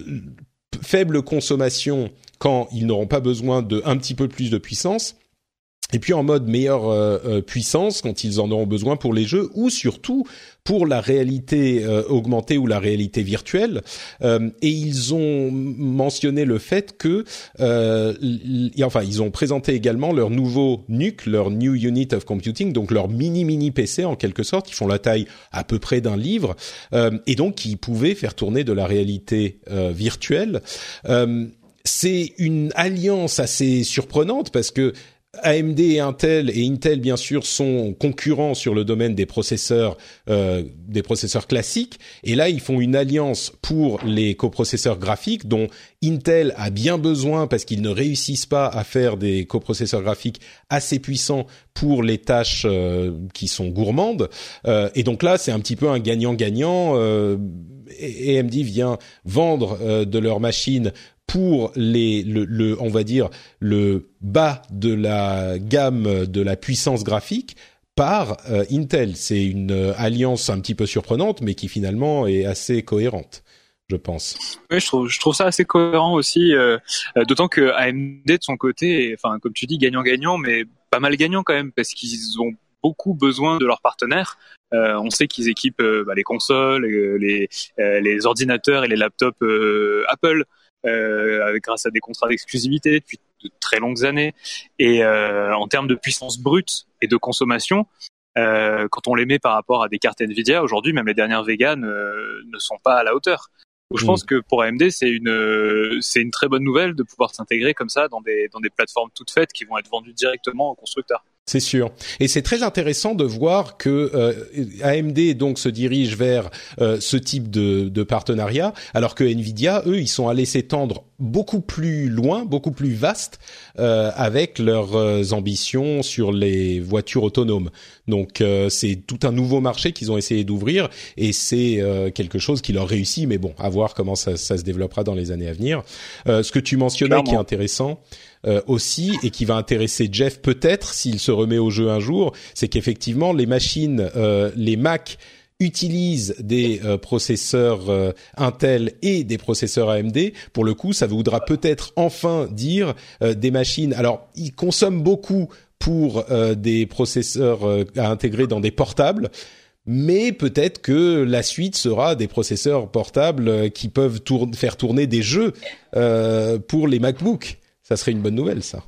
faible consommation quand ils n'auront pas besoin de un petit peu plus de puissance. Et puis en mode meilleure euh, euh, puissance quand ils en auront besoin pour les jeux ou surtout pour la réalité euh, augmentée ou la réalité virtuelle. Euh, et ils ont mentionné le fait que, euh, l- enfin, ils ont présenté également leur nouveau N U C, leur New Unit of Computing, donc leur mini mini P C en quelque sorte, qui font la taille à peu près d'un livre, euh, et donc qui pouvaient faire tourner de la réalité euh, virtuelle. Euh, c'est une alliance assez surprenante parce que A M D et Intel, et Intel bien sûr, sont concurrents sur le domaine des processeurs, euh, des processeurs classiques. Et là, ils font une alliance pour les coprocesseurs graphiques, dont Intel a bien besoin parce qu'ils ne réussissent pas à faire des coprocesseurs graphiques assez puissants pour les tâches euh, qui sont gourmandes. Euh, et donc là, c'est un petit peu un gagnant-gagnant. Euh, A M D vient vendre euh, de leurs machines pour les, le, le, on va dire, le bas de la gamme de la puissance graphique par euh, Intel. C'est une euh, alliance un petit peu surprenante, mais qui finalement est assez cohérente, je pense. Oui, je trouve, je trouve ça assez cohérent aussi, euh, euh, d'autant que A M D de son côté, est, enfin, comme tu dis, gagnant-gagnant, mais pas mal gagnant quand même, parce qu'ils ont beaucoup besoin de leurs partenaires. Euh, on sait qu'ils équipent euh, bah, les consoles, euh, les, euh, les ordinateurs et les laptops euh, Apple. Euh, avec, grâce à des contrats d'exclusivité depuis de très longues années, et euh, en termes de puissance brute et de consommation, euh, quand on les met par rapport à des cartes Nvidia, aujourd'hui même les dernières Vega ne, ne sont pas à la hauteur. Donc, je mmh. pense que pour A M D c'est une c'est une très bonne nouvelle de pouvoir s'intégrer comme ça dans des dans des plateformes toutes faites qui vont être vendues directement aux constructeurs. C'est sûr. Et c'est très intéressant de voir que euh, A M D donc se dirige vers euh, ce type de, de partenariat, alors que Nvidia, eux, ils sont allés s'étendre beaucoup plus loin, beaucoup plus vaste euh, avec leurs euh, ambitions sur les voitures autonomes. Donc euh, c'est tout un nouveau marché qu'ils ont essayé d'ouvrir, et c'est euh, quelque chose qui leur réussit. Mais bon, à voir comment ça, ça se développera dans les années à venir. Euh, ce que tu mentionnais, clairement, qui est intéressant. Euh, aussi, et qui va intéresser Jeff peut-être s'il se remet au jeu un jour, c'est qu'effectivement les machines, euh, les Mac utilisent des euh, processeurs euh, Intel et des processeurs A M D. Pour le coup, ça voudra peut-être enfin dire euh, des machines. Alors, ils consomment beaucoup pour euh, des processeurs euh, à intégrer dans des portables. Mais peut-être que la suite sera des processeurs portables qui peuvent tour- faire tourner des jeux euh, pour les MacBooks. Ça serait une bonne nouvelle, ça.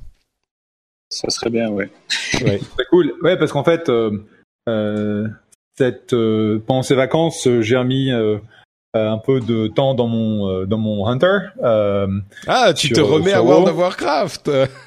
Ça serait bien, ouais. Ouais. C'est cool. Ouais, parce qu'en fait, euh, euh, cette, euh, pendant ces vacances, j'ai remis euh, un peu de temps dans mon euh, dans mon Hunter. Euh, ah, tu sur, te remets à World of Warcraft.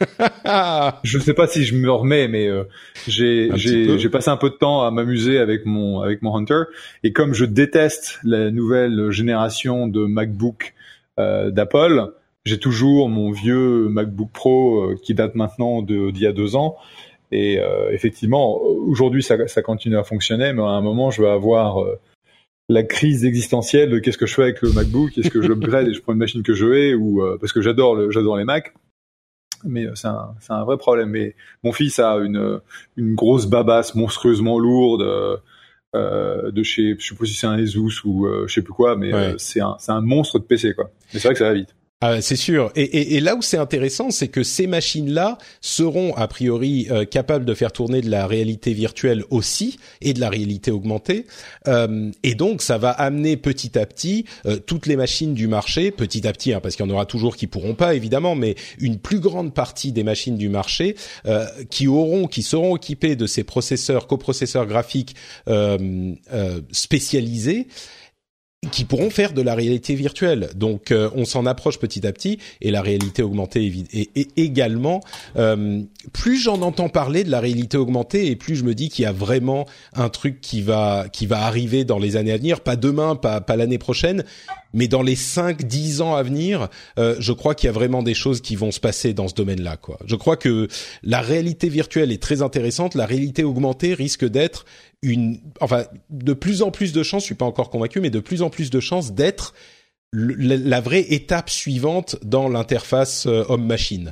Je sais pas si je me remets, mais euh, j'ai j'ai j'ai passé un peu de temps à m'amuser avec mon avec mon Hunter. Et comme je déteste la nouvelle génération de MacBook euh, d'Apple, j'ai toujours mon vieux MacBook Pro euh, qui date maintenant de d'il y a deux ans. Et euh, effectivement, aujourd'hui, ça, ça continue à fonctionner, mais à un moment, je vais avoir euh, la crise existentielle de qu'est-ce que je fais avec le MacBook, est-ce que je l'upgrade et je prends une machine que je hais, ou euh, parce que j'adore le, j'adore les Macs. Mais euh, c'est un, c'est un vrai problème. Mais mon fils a une, une grosse babasse monstrueusement lourde euh, euh, de chez, je sais pas si c'est un Asus ou euh, je sais plus quoi, mais ouais. euh, c'est un, c'est un monstre de P C, quoi. Mais c'est vrai que ça va vite. Ah, c'est sûr. Et, et, et là où c'est intéressant, c'est que ces machines-là seront a priori euh, capables de faire tourner de la réalité virtuelle aussi et de la réalité augmentée. Euh, et donc, ça va amener petit à petit euh, toutes les machines du marché, petit à petit, hein, parce qu'il y en aura toujours qui pourront pas évidemment, mais une plus grande partie des machines du marché euh, qui auront, qui seront équipées de ces processeurs, coprocesseurs graphiques euh, euh, spécialisés. qui pourront faire de la réalité virtuelle. Donc, euh, on s'en approche petit à petit, et la réalité augmentée est, est, est également. Euh, plus j'en entends parler de la réalité augmentée, et plus je me dis qu'il y a vraiment un truc qui va qui va arriver dans les années à venir, pas demain, pas pas l'année prochaine, mais dans les cinq, dix ans à venir. Euh, je crois qu'il y a vraiment des choses qui vont se passer dans ce domaine-là, quoi. Je crois que la réalité virtuelle est très intéressante. La réalité augmentée risque d'être une, enfin, de plus en plus de chances, je suis pas encore convaincu, mais de plus en plus de chances d'être le, la, la vraie étape suivante dans l'interface euh, homme-machine.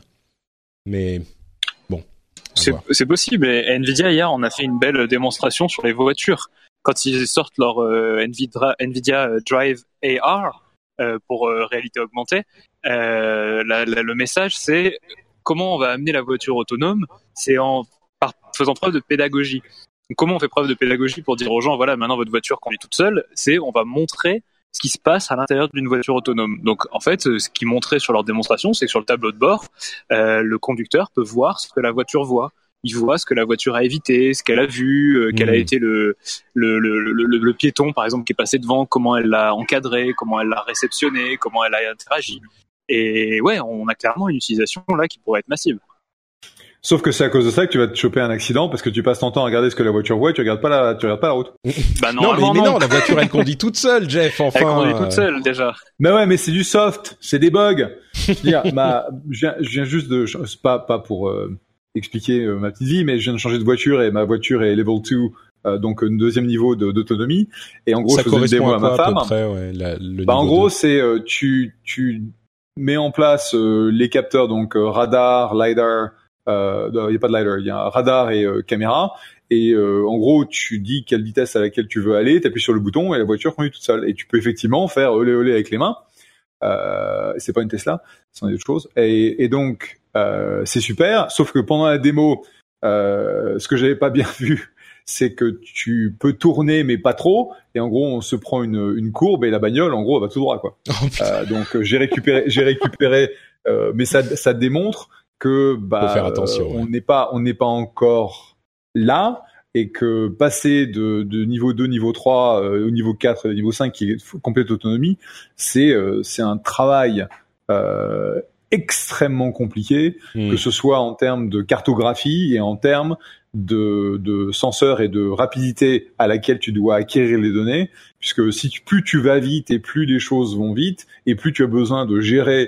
Mais bon, c'est, c'est possible. Et Nvidia hier, on a fait une belle démonstration sur les voitures quand ils sortent leur euh, Nvidia, Nvidia Drive A R euh, pour euh, réalité augmentée. Euh, la, la, le message, c'est comment on va amener la voiture autonome. C'est en par, faisant preuve de pédagogie. Comment on fait preuve de pédagogie pour dire aux gens, voilà, maintenant votre voiture conduit toute seule, c'est on va montrer ce qui se passe à l'intérieur d'une voiture autonome. Donc en fait, ce qu'ils montraient sur leur démonstration, c'est que sur le tableau de bord, euh, le conducteur peut voir ce que la voiture voit. Il voit ce que la voiture a évité, ce qu'elle a vu, euh, mmh. quel a été le le, le le le le piéton par exemple qui est passé devant, comment elle l'a encadré, comment elle l'a réceptionné, comment elle a interagi. Et ouais, on a clairement une utilisation là qui pourrait être massive. Sauf que c'est à cause de ça que tu vas te choper un accident parce que tu passes ton temps à regarder ce que la voiture voit et tu regardes pas la, tu regardes pas la route. Bah non, non, mais, mais non, non, la voiture elle conduit toute seule, Jeff. Enfin, elle conduit toute seule déjà. Mais ouais, mais c'est du soft, c'est des bugs. Je veux dire, ma, je viens, je viens juste de, c'est pas pas pour euh, expliquer euh, ma petite vie, mais je viens de changer de voiture et ma voiture est level deux, euh, donc un deuxième niveau de, d'autonomie. Et en gros, ça je faisais une démo à, à ma femme. À peu près, ouais, la, le bah en gros, deux. c'est euh, tu tu mets en place euh, les capteurs donc euh, radar, lidar. Il euh, y a pas de lidar, il y a un radar et euh, caméra. Et euh, en gros, tu dis quelle vitesse à laquelle tu veux aller, t'appuies sur le bouton et la voiture conduit toute seule. Et tu peux effectivement faire olé olé avec les mains. Euh, c'est pas une Tesla, c'est autre chose. Et, et donc, euh, c'est super. Sauf que pendant la démo, euh, ce que j'avais pas bien vu, c'est que tu peux tourner mais pas trop. Et en gros, on se prend une, une courbe et la bagnole, en gros, elle va tout droit, quoi. Oh, euh, donc, j'ai récupéré, j'ai récupéré, euh, mais ça, ça démontre que bah faut faire attention, euh, on ouais. n'est pas on n'est pas encore là et que passer de, de niveau deux, niveau trois euh, au niveau quatre, niveau cinq qui est complète autonomie, c'est euh, c'est un travail euh, extrêmement compliqué, mmh. que ce soit en termes de cartographie et en termes de, de senseurs et de rapidité à laquelle tu dois acquérir les données, puisque si tu, plus tu vas vite et plus les choses vont vite et plus tu as besoin de gérer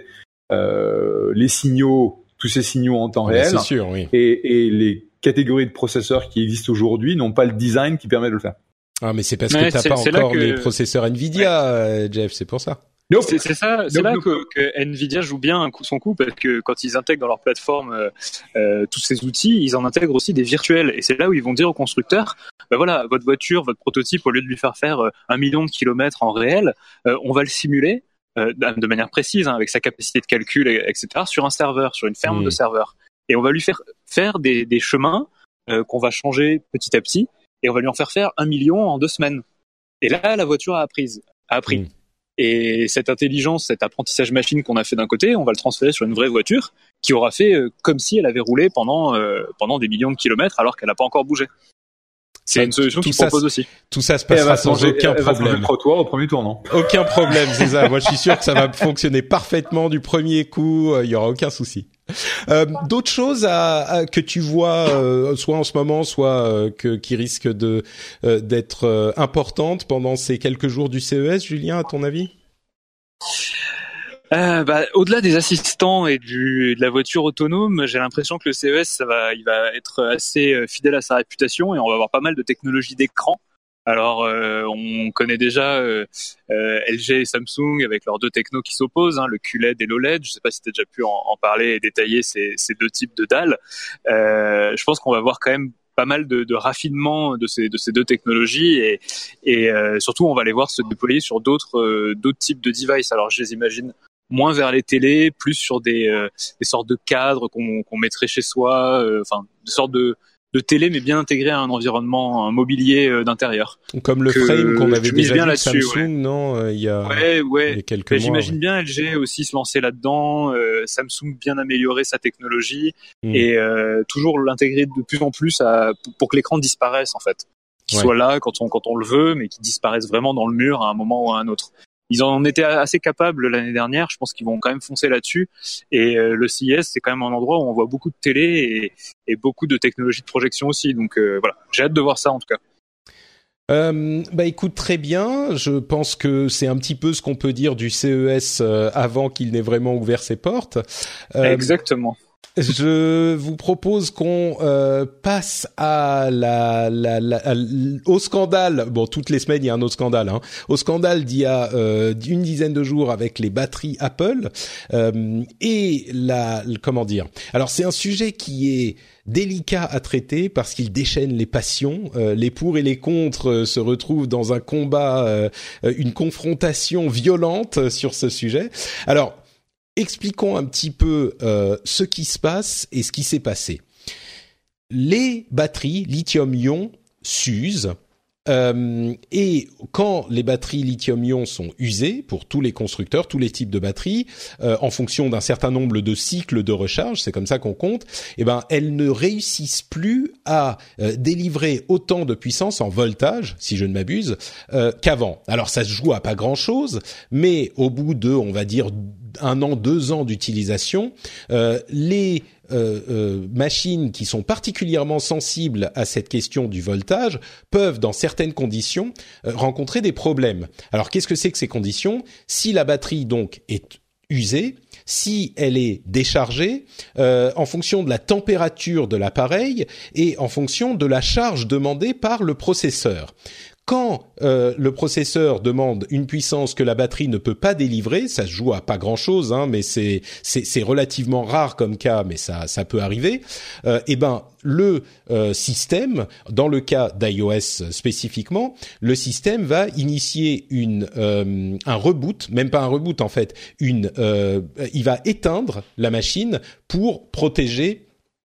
euh, les signaux tous ces signaux en temps réel. C'est sûr, oui. Et, et les catégories de processeurs qui existent aujourd'hui n'ont pas le design qui permet de le faire. Ah, mais c'est parce ouais, que t'as c'est, pas c'est encore que... les processeurs Nvidia, ouais. euh, Jeff, c'est pour ça. Nope. C'est, c'est ça, c'est nope, là nope. Que, que Nvidia joue bien un coup, son coup parce que quand ils intègrent dans leur plateforme euh, euh, tous ces outils, ils en intègrent aussi des virtuels. Et c'est là où ils vont dire aux constructeurs, ben voilà, votre voiture, votre prototype, au lieu de lui faire faire euh, un million de kilomètres en réel, euh, on va le simuler. Euh, de manière précise, hein, avec sa capacité de calcul, et cetera, sur un serveur, sur une ferme mmh. de serveurs. Et on va lui faire faire des, des chemins euh, qu'on va changer petit à petit, et on va lui en faire faire un million en deux semaines. Et là, la voiture a appris. A appris. Mmh. Et cette intelligence, cet apprentissage machine qu'on a fait d'un côté, on va le transférer sur une vraie voiture qui aura fait euh, comme si elle avait roulé pendant euh, pendant des millions de kilomètres alors qu'elle n'a pas encore bougé. C'est une solution qui propose aussi. Tout ça se passera sans changer, aucun elle problème. Va le trottoir au premier tournant. Aucun problème, c'est ça. Moi, je suis sûr que ça va fonctionner parfaitement du premier coup. Il y aura aucun souci. Euh, d'autres choses à, à, que tu vois, euh, soit en ce moment, soit euh, que, qui risquent de euh, d'être euh, importantes pendant ces quelques jours du C E S, Julien, à ton avis? Euh, bah, au-delà des assistants et du, de la voiture autonome, j'ai l'impression que le C E S, ça va, il va être assez fidèle à sa réputation et on va avoir pas mal de technologies d'écran. Alors, euh, on connaît déjà euh, euh, L G et Samsung avec leurs deux technos qui s'opposent, hein, le Q L E D et l'O L E D. Je sais pas si tu as déjà pu en, en parler et détailler ces, ces deux types de dalles. Euh, je pense qu'on va voir quand même pas mal de, de raffinement de ces, de ces deux technologies et, et euh, surtout, on va les voir se déployer sur d'autres, euh, d'autres types de devices. Alors, je les imagine moins vers les télés, plus sur des, euh, des sortes de cadres qu'on, qu'on mettrait chez soi, euh, enfin, des sortes de, de télé, mais bien intégré à un environnement, un mobilier euh, d'intérieur. Comme le frame qu'on avait déjà vu de Samsung, ouais. non, euh, il y a, ouais, ouais. il y a quelques mais mois. J'imagine ouais. bien L G aussi se lancer là-dedans, euh, Samsung bien améliorer sa technologie mm. et euh, toujours l'intégrer de plus en plus à, pour, pour que l'écran disparaisse en fait. qui ouais. soient là quand on quand on le veut, mais qui disparaissent vraiment dans le mur à un moment ou à un autre. Ils en étaient assez capables l'année dernière. Je pense qu'ils vont quand même foncer là-dessus. Et euh, le C E S, c'est quand même un endroit où on voit beaucoup de télé et, et beaucoup de technologies de projection aussi. Donc euh, voilà, j'ai hâte de voir ça en tout cas. Euh, bah écoute, très bien. Je pense que c'est un petit peu ce qu'on peut dire du C E S euh, avant qu'il n'ait vraiment ouvert ses portes. Euh, Exactement. Je vous propose qu'on euh, passe à la, la, la à, au scandale. Bon, toutes les semaines il y a un autre scandale. Hein. Au scandale d'il y a euh, une dizaine de jours avec les batteries Apple euh, et la comment dire. Alors c'est un sujet qui est délicat à traiter parce qu'il déchaîne les passions. Euh, les pour et les contre euh, se retrouvent dans un combat, euh, une confrontation violente sur ce sujet. Alors expliquons un petit peu euh, ce qui se passe et ce qui s'est passé. Les batteries lithium-ion s'usent euh, et quand les batteries lithium-ion sont usées, pour tous les constructeurs, tous les types de batteries, euh, en fonction d'un certain nombre de cycles de recharge, c'est comme ça qu'on compte, eh ben elles ne réussissent plus à euh, délivrer autant de puissance en voltage, si je ne m'abuse, euh, qu'avant. Alors ça se joue à pas grand-chose, mais au bout de, on va dire, un an, deux ans d'utilisation, euh, les euh, euh, machines qui sont particulièrement sensibles à cette question du voltage peuvent, dans certaines conditions, euh, rencontrer des problèmes. Alors, qu'est-ce que c'est que ces conditions ? Si la batterie, donc, est usée, si elle est déchargée, euh, en fonction de la température de l'appareil et en fonction de la charge demandée par le processeur. Quand euh, le processeur demande une puissance que la batterie ne peut pas délivrer, ça se joue à pas grand-chose, hein, mais c'est, c'est, c'est relativement rare comme cas, mais ça, ça peut arriver. Euh, et ben, le euh, système, dans le cas d'iOS spécifiquement, le système va initier une euh, un reboot, même pas un reboot en fait, une, euh, il va éteindre la machine pour protéger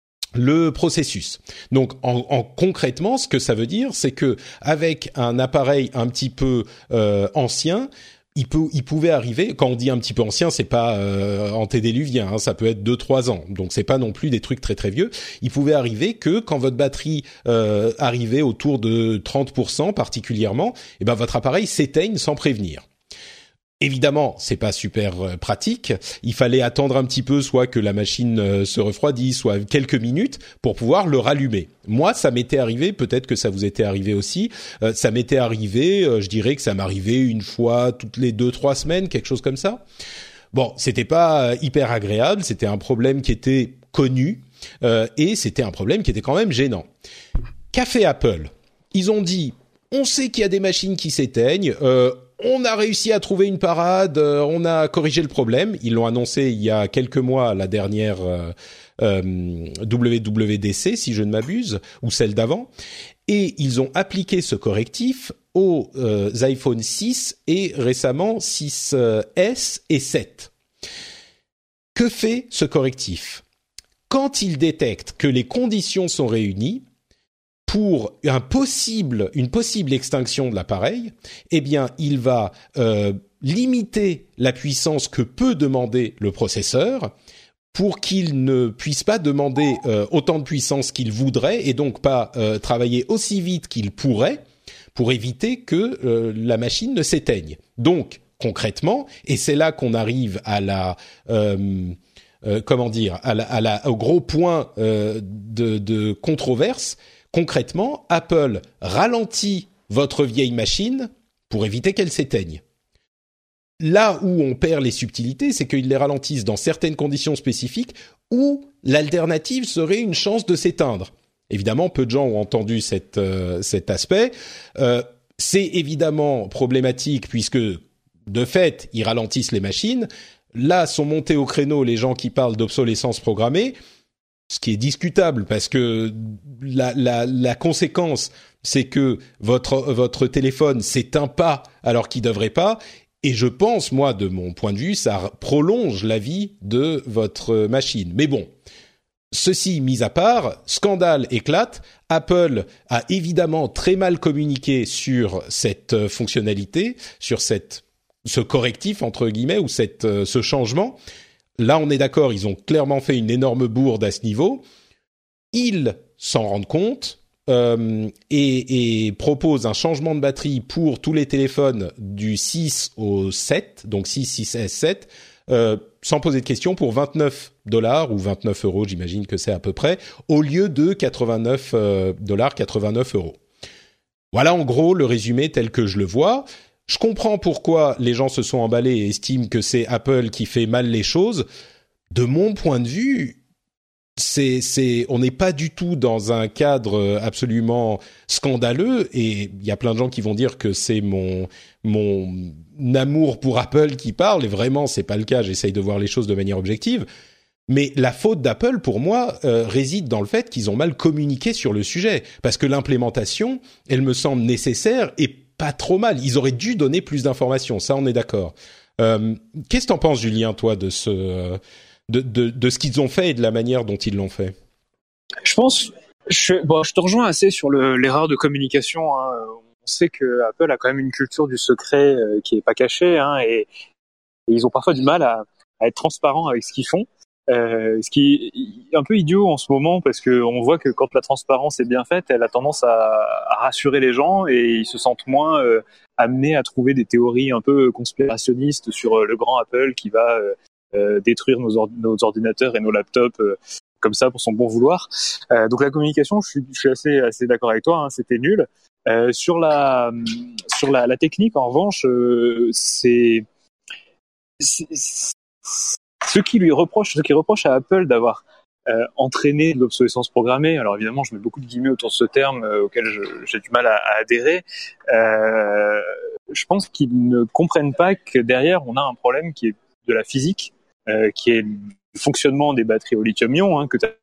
le processus. Donc, en, en concrètement, ce que ça veut dire, c'est que avec un appareil un petit peu euh, ancien, il peut, il pouvait arriver. Quand on dit un petit peu ancien, c'est pas euh, antédéluvien, hein, ça peut être deux, trois ans. Donc, c'est pas non plus des trucs très très vieux. Il pouvait arriver que quand votre batterie euh, arrivait autour de trente pour cent particulièrement, eh ben votre appareil s'éteigne sans prévenir. Évidemment, c'est pas super euh, pratique. Il fallait attendre un petit peu, soit que la machine euh, se refroidisse, soit quelques minutes pour pouvoir le rallumer. Moi, ça m'était arrivé, peut-être que ça vous était arrivé aussi. Euh, ça m'était arrivé, euh, je dirais que ça m'arrivait une fois toutes les deux, trois semaines, quelque chose comme ça. Bon, c'était pas hyper agréable, c'était un problème qui était connu euh, et c'était un problème qui était quand même gênant. Qu'a fait Apple ? Ils ont dit, on sait qu'il y a des machines qui s'éteignent. Euh, On a réussi à trouver une parade, euh, on a corrigé le problème. Ils l'ont annoncé il y a quelques mois, la dernière euh, euh, W W D C, si je ne m'abuse, ou celle d'avant. Et ils ont appliqué ce correctif aux euh, iPhone six et récemment six S et sept. Que fait ce correctif ? Quand il détecte que les conditions sont réunies, pour un possible, une possible extinction de l'appareil, eh bien, il va euh, limiter la puissance que peut demander le processeur pour qu'il ne puisse pas demander euh, autant de puissance qu'il voudrait et donc pas euh, travailler aussi vite qu'il pourrait pour éviter que euh, la machine ne s'éteigne. Donc, concrètement, et c'est là qu'on arrive à la... Euh, euh, comment dire, à la, à la, au gros point euh, de, de controverse. Concrètement, Apple ralentit votre vieille machine pour éviter qu'elle s'éteigne. Là où on perd les subtilités, c'est qu'ils les ralentissent dans certaines conditions spécifiques où l'alternative serait une chance de s'éteindre. Évidemment, peu de gens ont entendu cette, euh, cet aspect. Euh, c'est évidemment problématique puisque, de fait, ils ralentissent les machines. Là, sont montés au créneau les gens qui parlent d'obsolescence programmée, ce qui est discutable parce que la, la, la conséquence, c'est que votre, votre téléphone s'éteint pas alors qu'il devrait pas. Et je pense, moi, de mon point de vue, ça prolonge la vie de votre machine. Mais bon, ceci mis à part, scandale éclate. Apple a évidemment très mal communiqué sur cette fonctionnalité, sur cette, ce correctif, entre guillemets, ou cette, ce changement. Là, on est d'accord, ils ont clairement fait une énorme bourde à ce niveau. Ils s'en rendent compte. euh, et, et propose un changement de batterie pour tous les téléphones du six au sept, donc six, six S, sept, euh, sans poser de questions, pour vingt-neuf dollars ou vingt-neuf euros, j'imagine que c'est à peu près, au lieu de quatre-vingt-neuf dollars, quatre-vingt-neuf euros. Voilà en gros le résumé tel que je le vois. Je comprends pourquoi les gens se sont emballés et estiment que c'est Apple qui fait mal les choses. De mon point de vue, c'est, c'est, on n'est pas du tout dans un cadre absolument scandaleux, et il y a plein de gens qui vont dire que c'est mon, mon amour pour Apple qui parle, et vraiment c'est pas le cas, j'essaye de voir les choses de manière objective. Mais la faute d'Apple, pour moi, euh, réside dans le fait qu'ils ont mal communiqué sur le sujet, parce que l'implémentation, elle me semble nécessaire et pas trop mal. Ils auraient dû donner plus d'informations, ça on est d'accord. Euh, qu'est-ce que t'en penses, Julien, toi, de ce, de, de, de ce qu'ils ont fait et de la manière dont ils l'ont fait? Je pense, je, bon, je te rejoins assez sur le, l'erreur de communication. Hein. On sait que Apple a quand même une culture du secret euh, qui est pas cachée, hein, et, et ils ont parfois du mal à, à être transparents avec ce qu'ils font. Euh, ce qui est un peu idiot en ce moment, parce que on voit que quand la transparence est bien faite, elle a tendance à, à rassurer les gens, et ils se sentent moins euh, amenés à trouver des théories un peu conspirationnistes sur euh, le grand Apple qui va euh, euh, détruire nos, or- nos ordinateurs et nos laptops euh, comme ça pour son bon vouloir. Euh, donc la communication, je suis, je suis assez, assez d'accord avec toi, hein, c'était nul. Euh, sur la, sur la, la technique, en revanche, euh, c'est, c'est, c'est Ce qui lui reproche, ce qui reproche à Apple d'avoir euh, entraîné de l'obsolescence programmée. Alors évidemment, je mets beaucoup de guillemets autour de ce terme euh, auquel je, j'ai du mal à, à adhérer. Euh, je pense qu'ils ne comprennent pas que derrière, on a un problème qui est de la physique, euh, qui est le fonctionnement des batteries au lithium-ion, hein, que t'as,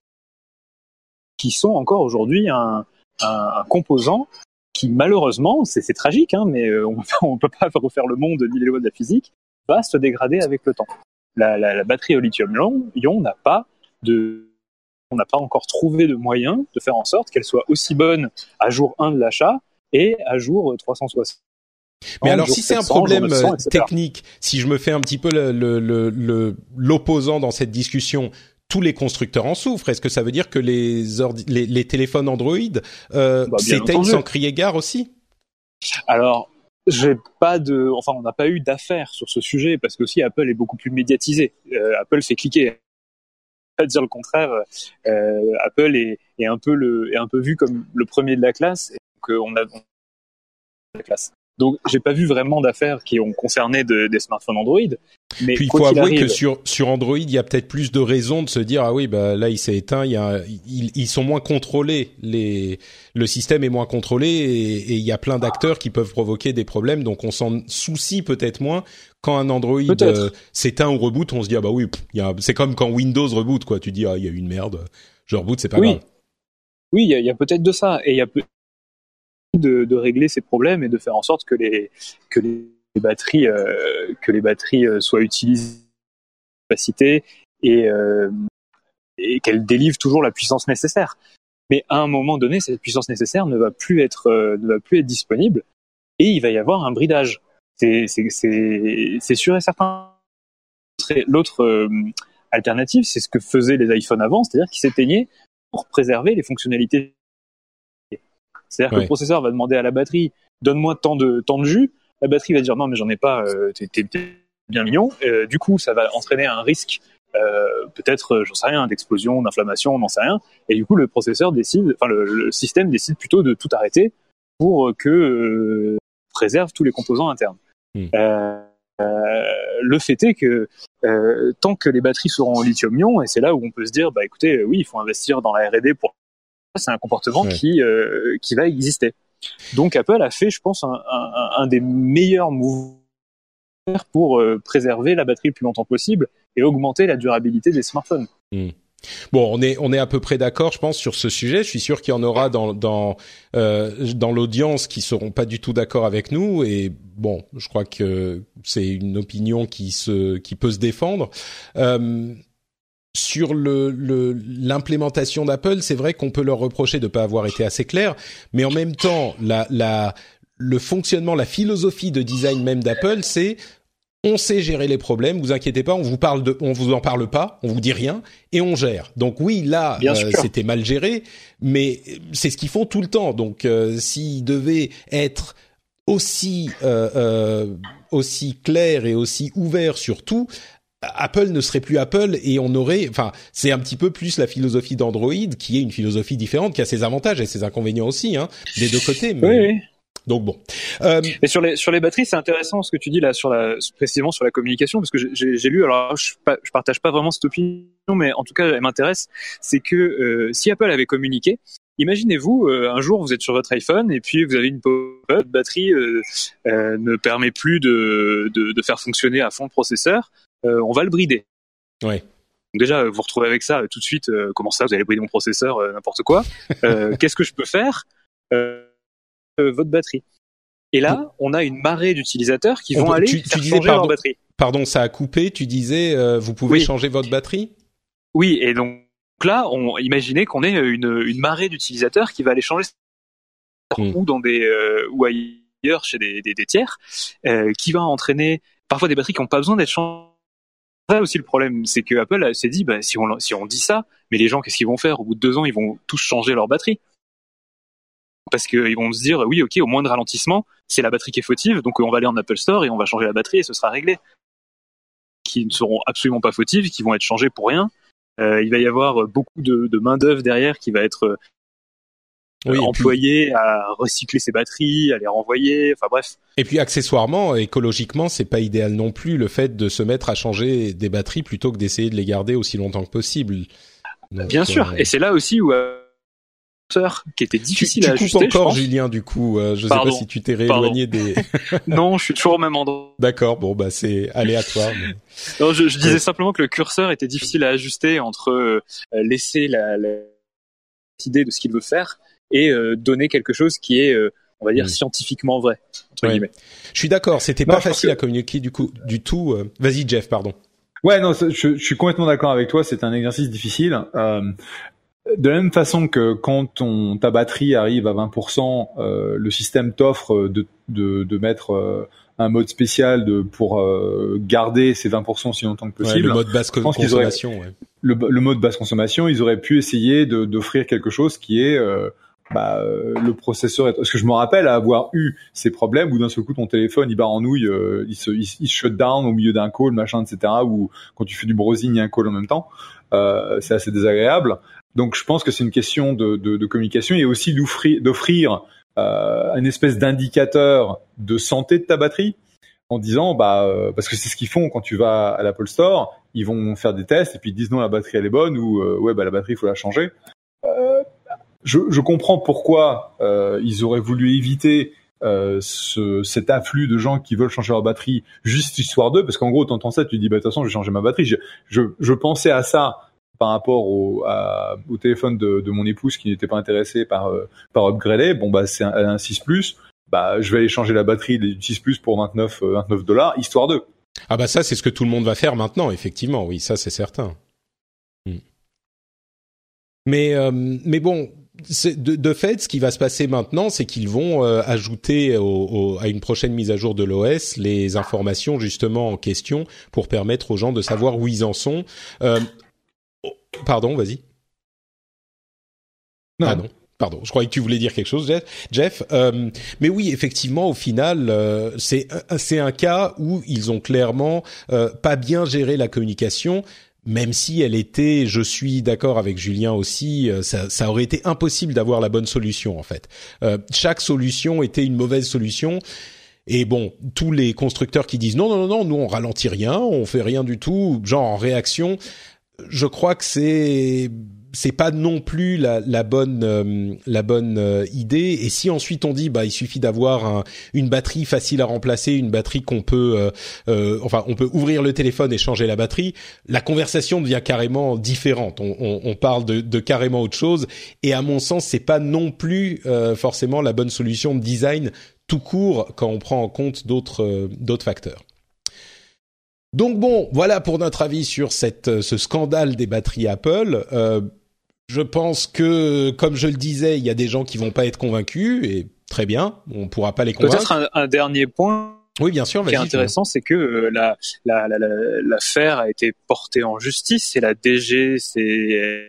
qui sont encore aujourd'hui un, un, un composant qui, malheureusement, c'est, c'est tragique, hein, mais on ne peut pas refaire le monde ni les lois de la physique, va se dégrader avec le temps. La, la, la batterie au lithium-ion n'a pas de, on n'a pas encore trouvé de moyen de faire en sorte qu'elle soit aussi bonne à jour un de l'achat et à jour trois cent soixante. Mais alors, si c'est un problème technique, si je me fais un petit peu le, le, le, le, l'opposant dans cette discussion, tous les constructeurs en souffrent. Est-ce que ça veut dire que les, ordi- les, les téléphones Android euh, bah, s'éteignent sans crier gare aussi? Alors, j'ai pas de, enfin, on n'a pas eu d'affaires sur ce sujet, parce que aussi Apple est beaucoup plus médiatisé. Euh, Apple fait cliquer. Pas dire le contraire. Euh, Apple est, est un peu le, est un peu vu comme le premier de la classe, et donc on a, on a la classe. Donc, j'ai pas vu vraiment d'affaires qui ont concerné de, des smartphones Android. Mais puis il faut avouer arrive, que sur sur Android, il y a peut-être plus de raisons de se dire ah oui bah là il s'est éteint, il y a ils, ils sont moins contrôlés, les le système est moins contrôlé, et, et il y a plein d'acteurs qui peuvent provoquer des problèmes, donc on s'en soucie peut-être moins quand un Android euh, s'éteint ou reboot, on se dit ah bah oui, il y a c'est comme quand Windows reboot quoi, tu dis ah il y a eu une merde, je reboot, c'est pas oui. grave. Oui, il y a, il y a peut-être de ça, et il y a peut- de, de régler ces problèmes et de faire en sorte que les que les les batteries euh, que les batteries euh, soient utilisées à capacité et euh, et qu'elles délivrent toujours la puissance nécessaire. Mais à un moment donné, cette puissance nécessaire ne va plus être euh, ne va plus être disponible, et il va y avoir un bridage. C'est c'est c'est c'est sûr et certain. L'autre euh, alternative, c'est ce que faisaient les iPhones avant, c'est-à-dire qu'ils s'éteignaient pour préserver les fonctionnalités. C'est-à-dire ouais. que le processeur va demander à la batterie donne-moi tant de tant de jus. La batterie va dire non mais j'en ai pas, euh, t'es, t'es, t'es bien mignon. Euh, du coup ça va entraîner un risque, euh, peut-être j'en sais rien, d'explosion, d'inflammation, on n'en sait rien. Et du coup le processeur décide, enfin le, le système décide plutôt de tout arrêter pour que euh, préserve tous les composants internes. Mmh. Euh, euh, le fait est que euh, tant que les batteries seront au lithium-ion, et c'est là où on peut se dire bah écoutez oui il faut investir dans la R et D pour, c'est un comportement ouais. qui euh, qui va exister. Donc Apple a fait, je pense, un, un, un des meilleurs mouvements pour euh, préserver la batterie le plus longtemps possible et augmenter la durabilité des smartphones. Mmh. Bon, on est on est à peu près d'accord, je pense, sur ce sujet. Je suis sûr qu'il y en aura dans dans euh, dans l'audience qui seront pas du tout d'accord avec nous. Et bon, je crois que c'est une opinion qui se qui peut se défendre. Euh, Sur le, le l'implémentation d'Apple, c'est vrai qu'on peut leur reprocher de pas avoir été assez clair, mais en même temps, la la le fonctionnement, la philosophie de design même d'Apple, c'est on sait gérer les problèmes, vous inquiétez pas, on vous parle de, on vous en parle pas, on vous dit rien et on gère. Donc oui, là, euh, c'était mal géré, mais c'est ce qu'ils font tout le temps. Donc euh, s'ils devaient être aussi euh, euh, aussi clair et aussi ouvert sur tout, Apple ne serait plus Apple et on aurait, enfin, c'est un petit peu plus la philosophie d'Android qui est une philosophie différente, qui a ses avantages et ses inconvénients aussi, hein, des deux côtés. Mais... Oui, oui. Donc bon. Euh... Et sur les sur les batteries, c'est intéressant ce que tu dis là sur la précisément sur la communication, parce que j'ai, j'ai lu, alors je, je partage pas vraiment cette opinion, mais en tout cas elle m'intéresse, c'est que euh, si Apple avait communiqué, imaginez-vous euh, un jour vous êtes sur votre iPhone et puis vous avez une pop-up, votre batterie euh, euh, ne permet plus de, de de faire fonctionner à fond le processeur, euh, on va le brider. Ouais. Donc déjà vous vous retrouvez avec ça euh, tout de suite, euh, comment ça vous allez brider mon processeur, euh, n'importe quoi. Euh, qu'est-ce que je peux faire? euh, Euh, votre batterie. Et là, on a une marée d'utilisateurs qui vont peut, aller tu, faire tu disais, changer pardon, leur batterie. Pardon, ça a coupé. Tu disais, euh, vous pouvez oui. changer votre batterie? Oui, et donc là, on imaginez qu'on ait une, une marée d'utilisateurs qui va aller changer mmh. ou dans des euh, ou ailleurs chez des, des, des tiers, euh, qui va entraîner parfois des batteries qui n'ont pas besoin d'être changées. Ça aussi le problème, c'est que Apple s'est dit, bah, si on si on dit ça, mais les gens qu'est-ce qu'ils vont faire? Au bout de deux ans, ils vont tous changer leur batterie. Parce qu'ils vont se dire, oui, ok, au moins de ralentissement, c'est la batterie qui est fautive, donc on va aller en Apple Store et on va changer la batterie et ce sera réglé. Qui ne seront absolument pas fautives, qui vont être changées pour rien. Euh, il va y avoir beaucoup de, de main-d'œuvre derrière qui va être euh, oui, employée puis... à recycler ces batteries, à les renvoyer, enfin bref. Et puis accessoirement, écologiquement, c'est pas idéal non plus le fait de se mettre à changer des batteries plutôt que d'essayer de les garder aussi longtemps que possible. Donc, Bien euh... sûr, et c'est là aussi où... Euh, qui était difficile tu, tu à ajuster. Tu coupes encore, Julien, du coup. Euh, je Pardon. sais pas si tu t'es rééloigné Pardon. des... Non, je suis toujours au même endroit. D'accord, bon, bah c'est aléatoire. Mais... Non, je, je disais ouais. simplement que le curseur était difficile à ajuster entre euh, laisser la, la idée de ce qu'il veut faire et euh, donner quelque chose qui est, euh, on va dire, mmh. scientifiquement vrai, entre ouais. guillemets. Je suis d'accord, c'était non, pas facile que... à communiquer du coup, du tout. Euh... Vas-y, Jeff, pardon. Ouais, non, je, je suis complètement d'accord avec toi, c'est un exercice difficile. Euh, De la même façon que quand ton, ta batterie arrive à vingt pour cent, euh, le système t'offre de, de, de mettre euh, un mode spécial de, pour euh, garder ces vingt pour cent aussi longtemps que possible. Ouais, le mode basse consommation. Auraient, ouais. le, le mode basse consommation, ils auraient pu essayer de, d'offrir quelque chose qui est euh, bah, euh, le processeur. Parce que je me rappelle avoir eu ces problèmes où d'un seul coup ton téléphone il bat en nouille, euh, il se, il, il shut down au milieu d'un call, machin, et cetera. Ou quand tu fais du browsing, il y a un call en même temps. Euh, c'est assez désagréable. Donc, je pense que c'est une question de, de, de communication et aussi d'offrir, d'offrir euh, une espèce d'indicateur de santé de ta batterie en disant, bah, euh, parce que c'est ce qu'ils font quand tu vas à l'Apple Store, ils vont faire des tests et puis ils disent non, la batterie elle est bonne ou euh, ouais, bah la batterie il faut la changer. Euh, je, je comprends pourquoi euh, ils auraient voulu éviter euh, ce, cet afflux de gens qui veulent changer leur batterie juste histoire d'eux, parce qu'en gros, t'entends ça, tu te dis, bah de toute façon, je vais changer ma batterie. Je, je, je pensais à ça. Par rapport au, à, au téléphone de, de mon épouse qui n'était pas intéressée par euh, par upgrader, bon bah c'est un, un six plus, bah je vais aller changer la batterie du six plus pour vingt-neuf dollars histoire de. Ah bah ça c'est ce que tout le monde va faire maintenant, effectivement, oui, ça c'est certain. Hmm. Mais euh, mais bon, c'est de, de fait, ce qui va se passer maintenant, c'est qu'ils vont euh, ajouter au, au, à une prochaine mise à jour de l'O S les informations justement en question pour permettre aux gens de savoir où ils en sont. Euh, Pardon, vas-y. Non. Ah non, pardon. Je croyais que tu voulais dire quelque chose, Jeff. Jeff, euh, mais oui, effectivement, au final, euh, c'est c'est un cas où ils ont clairement euh, pas bien géré la communication, même si elle était, je suis d'accord avec Julien aussi, euh, ça, ça aurait été impossible d'avoir la bonne solution en fait. Euh, chaque solution était une mauvaise solution. Et bon, tous les constructeurs qui disent non, non, non, non, nous on ralentit rien, on fait rien du tout, genre en réaction. Je crois que c'est c'est pas non plus la, la bonne euh, la bonne euh, idée. Et si ensuite on dit bah il suffit d'avoir un, une batterie facile à remplacer, une batterie qu'on peut euh, euh, enfin on peut ouvrir le téléphone et changer la batterie, la conversation devient carrément différente. On, on, on parle de, de carrément autre chose. Et à mon sens, c'est pas non plus euh, forcément la bonne solution de design tout court quand on prend en compte d'autres euh, d'autres facteurs. Donc bon, voilà pour notre avis sur cette, ce scandale des batteries Apple. Euh, je pense que, comme je le disais, il y a des gens qui vont pas être convaincus, et très bien, on pourra pas les convaincre. Peut-être un, un dernier point, Oui, bien sûr. Ce qui est intéressant, c'est que euh, la, la, la, la, l'affaire a été portée en justice et la D G C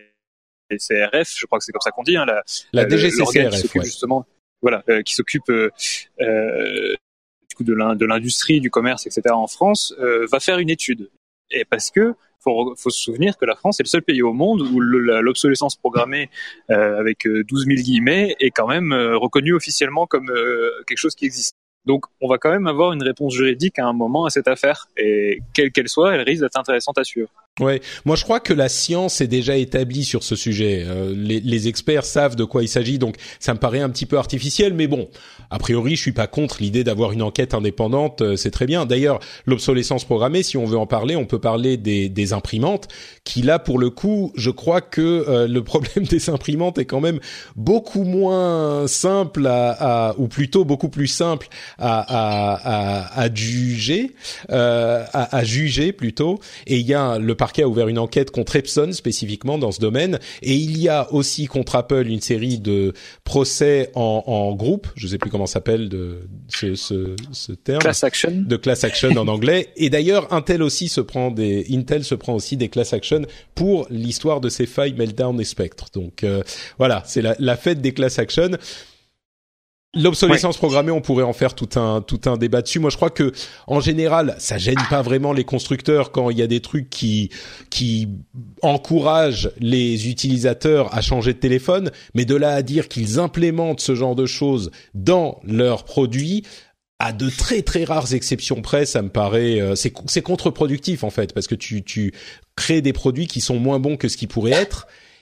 R F, je crois que c'est comme ça qu'on dit, hein, la, la D G C C R F, qui s'occupe ouais. justement, voilà, euh, qui s'occupe euh, euh, du coup de, l'in, de l'industrie, du commerce, et cetera en France, euh, va faire une étude. Et parce que faut, faut se souvenir que la France est le seul pays au monde où le, la, l'obsolescence programmée euh, avec douze mille guillemets est quand même euh, reconnue officiellement comme euh, quelque chose qui existe. Donc, on va quand même avoir une réponse juridique à un moment à cette affaire. Et quelle qu'elle soit, elle risque d'être intéressante à suivre. Ouais, moi je crois que la science est déjà établie sur ce sujet. Euh, les, les experts savent de quoi il s'agit, donc ça me paraît un petit peu artificiel, mais bon, a priori je suis pas contre l'idée d'avoir une enquête indépendante, euh, c'est très bien. D'ailleurs, l'obsolescence programmée, si on veut en parler, on peut parler des, des imprimantes, qui là pour le coup, je crois que euh, le problème des imprimantes est quand même beaucoup moins simple à, à ou plutôt beaucoup plus simple à à à, à juger, euh, à, à juger plutôt. Et il y a le parquet a ouvert une enquête contre Epson spécifiquement dans ce domaine, et il y a aussi contre Apple une série de procès en, en groupe, je sais plus comment ça s'appelle de ce, ce, ce terme, class action, de class action en anglais. Et d'ailleurs, Intel aussi se prend des, Intel se prend aussi des class action pour l'histoire de ses failles Meltdown et Spectre. Donc euh, voilà, c'est la, la fête des class action. L'obsolescence ouais. programmée, on pourrait en faire tout un tout un débat dessus. Moi, je crois que en général, ça gêne pas vraiment les constructeurs quand il y a des trucs qui qui encouragent les utilisateurs à changer de téléphone, mais de là à dire qu'ils implémentent ce genre de choses dans leurs produits, à de très très rares exceptions près, ça me paraît euh, c'est c'est contre-productif en fait, parce que tu tu crées des produits qui sont moins bons que ce qu'ils pourraient être.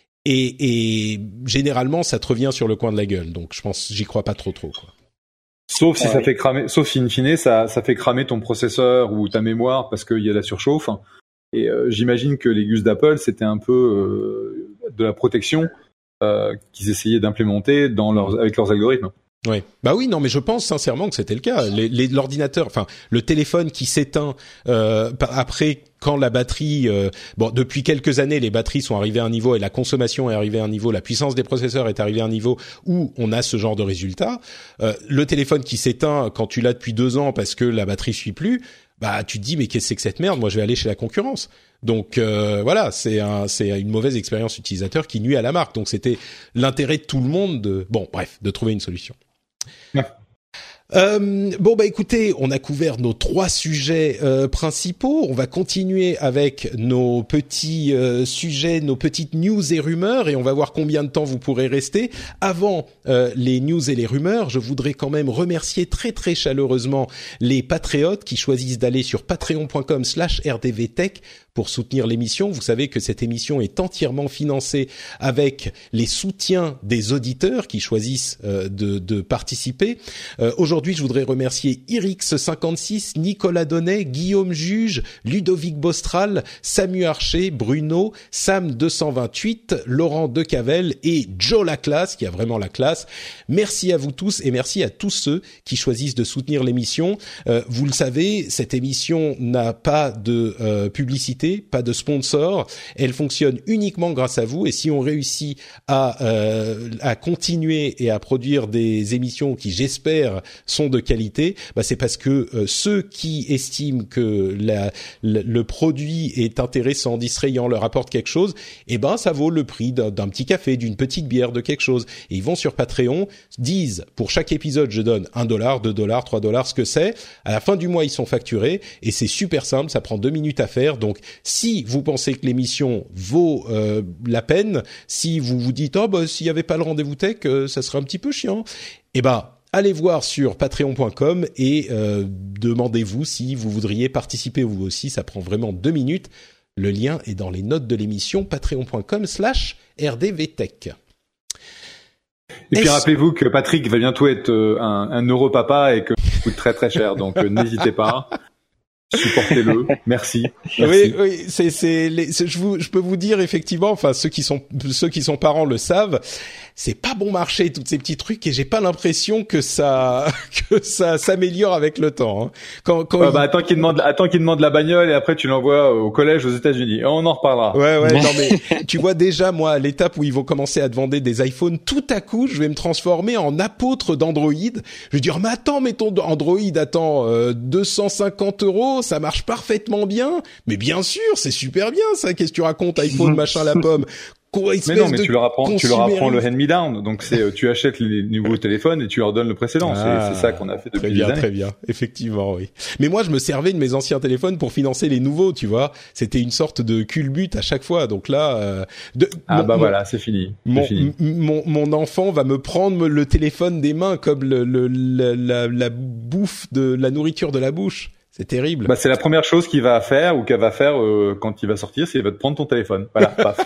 Et, et généralement, ça te revient sur le coin de la gueule. Donc, je pense, j'y crois pas trop, trop, quoi. Sauf si ouais. ça fait cramer, sauf si in fine, ça, ça fait cramer ton processeur ou ta mémoire parce qu'il y a la surchauffe. Et euh, j'imagine que les gus d'Apple, c'était un peu euh, de la protection euh, qu'ils essayaient d'implémenter dans leurs, avec leurs algorithmes. Ouais. Bah oui, non, mais je pense sincèrement que c'était le cas. Les, les, l'ordinateur, enfin, le téléphone qui s'éteint euh, après quand la batterie, euh, bon, depuis quelques années, les batteries sont arrivées à un niveau et la consommation est arrivée à un niveau, la puissance des processeurs est arrivée à un niveau où on a ce genre de résultat. Euh, le téléphone qui s'éteint quand tu l'as depuis deux ans parce que la batterie suit plus, bah tu te dis mais qu'est-ce que c'est que cette merde ? Moi, je vais aller chez la concurrence. Donc euh, voilà, c'est un, c'est une mauvaise expérience utilisateur qui nuit à la marque. Donc c'était l'intérêt de tout le monde de, bon, bref, de trouver une solution. Ouais. Euh, bon bah écoutez, on a couvert nos trois sujets euh, principaux. On va continuer avec nos petits euh, sujets, nos petites news et rumeurs, et on va voir combien de temps vous pourrez rester. Avant euh, les news et les rumeurs, je voudrais quand même remercier très très chaleureusement les patriotes qui choisissent d'aller sur patreon point com slash r d v tech pour soutenir l'émission. Vous savez que cette émission est entièrement financée avec les soutiens des auditeurs qui choisissent euh, de, de participer. Euh, aujourd'hui, je voudrais remercier Irix cinquante-six, Nicolas Donnet, Guillaume Juge, Ludovic Bostral, Samu Archer, Bruno, Sam deux cent vingt-huit, Laurent Decavel et Joe Laclasse, qui a vraiment la classe. Merci à vous tous et merci à tous ceux qui choisissent de soutenir l'émission. Euh, vous le savez, cette émission n'a pas de euh, publicité, pas de sponsor, elle fonctionne uniquement grâce à vous, et si on réussit à euh, à continuer et à produire des émissions qui, j'espère, sont de qualité, bah c'est parce que euh, ceux qui estiment que la, le, le produit est intéressant, distrayant, leur apporte quelque chose, eh ben ça vaut le prix d'un, d'un petit café, d'une petite bière, de quelque chose. Et ils vont sur Patreon, disent pour chaque épisode je donne un dollar, deux dollars, trois dollars, ce que c'est. À la fin du mois ils sont facturés et c'est super simple, ça prend deux minutes à faire. Donc si vous pensez que l'émission vaut euh, la peine, si vous vous dites oh bah s'il y avait pas le rendez-vous tech, euh, ça serait un petit peu chiant, eh ben allez voir sur patreon point com et euh, demandez-vous si vous voudriez participer vous aussi. Ça prend vraiment deux minutes. Le lien est dans les notes de l'émission, patreon point com slash r d v tech. Et puis rappelez-vous que Patrick va bientôt être un, un europapa et que ça coûte très très cher, donc euh, n'hésitez pas. Supportez-le. Merci. Merci. Oui, oui, c'est, c'est, les, c'est, je vous, je peux vous dire effectivement, enfin ceux qui sont, ceux qui sont parents le savent, c'est pas bon marché tous ces petits trucs et j'ai pas l'impression que ça, que ça s'améliore avec le temps. Hein. Quand, quand ouais, il... bah attends qu'il demande, attends qu'il demande la bagnole et après tu l'envoies au collège aux États-Unis. On en reparlera. Ouais, ouais, non mais tu vois déjà moi à l'étape où ils vont commencer à te vendre des iPhones, tout à coup je vais me transformer en apôtre d'Android. Je vais dire mais attends, mais ton Android attends euh, deux cent cinquante euros, ça marche parfaitement bien. Mais bien sûr, c'est super bien ça. Qu'est-ce que tu racontes, iPhone machin la pomme? Mais non, mais tu leur apprends, tu leur apprends le hand-me-down. Donc c'est, tu achètes les nouveaux téléphones et tu leur donnes le précédent. Ah, c'est, c'est ça qu'on a fait depuis des années. Très bien, très bien. Effectivement, oui. Mais moi, je me servais de mes anciens téléphones pour financer les nouveaux, tu vois. C'était une sorte de culbute à chaque fois. Donc là, euh, de, ah mon, bah voilà, c'est fini. Mon, c'est fini. Mon, mon enfant va me prendre le téléphone des mains comme le, le, la, la, la bouffe de la nourriture de la bouche. C'est terrible. Bah c'est la première chose qu'il va faire ou qu'elle va faire euh, quand il va sortir, c'est qu'il va te prendre ton téléphone. Voilà, paf.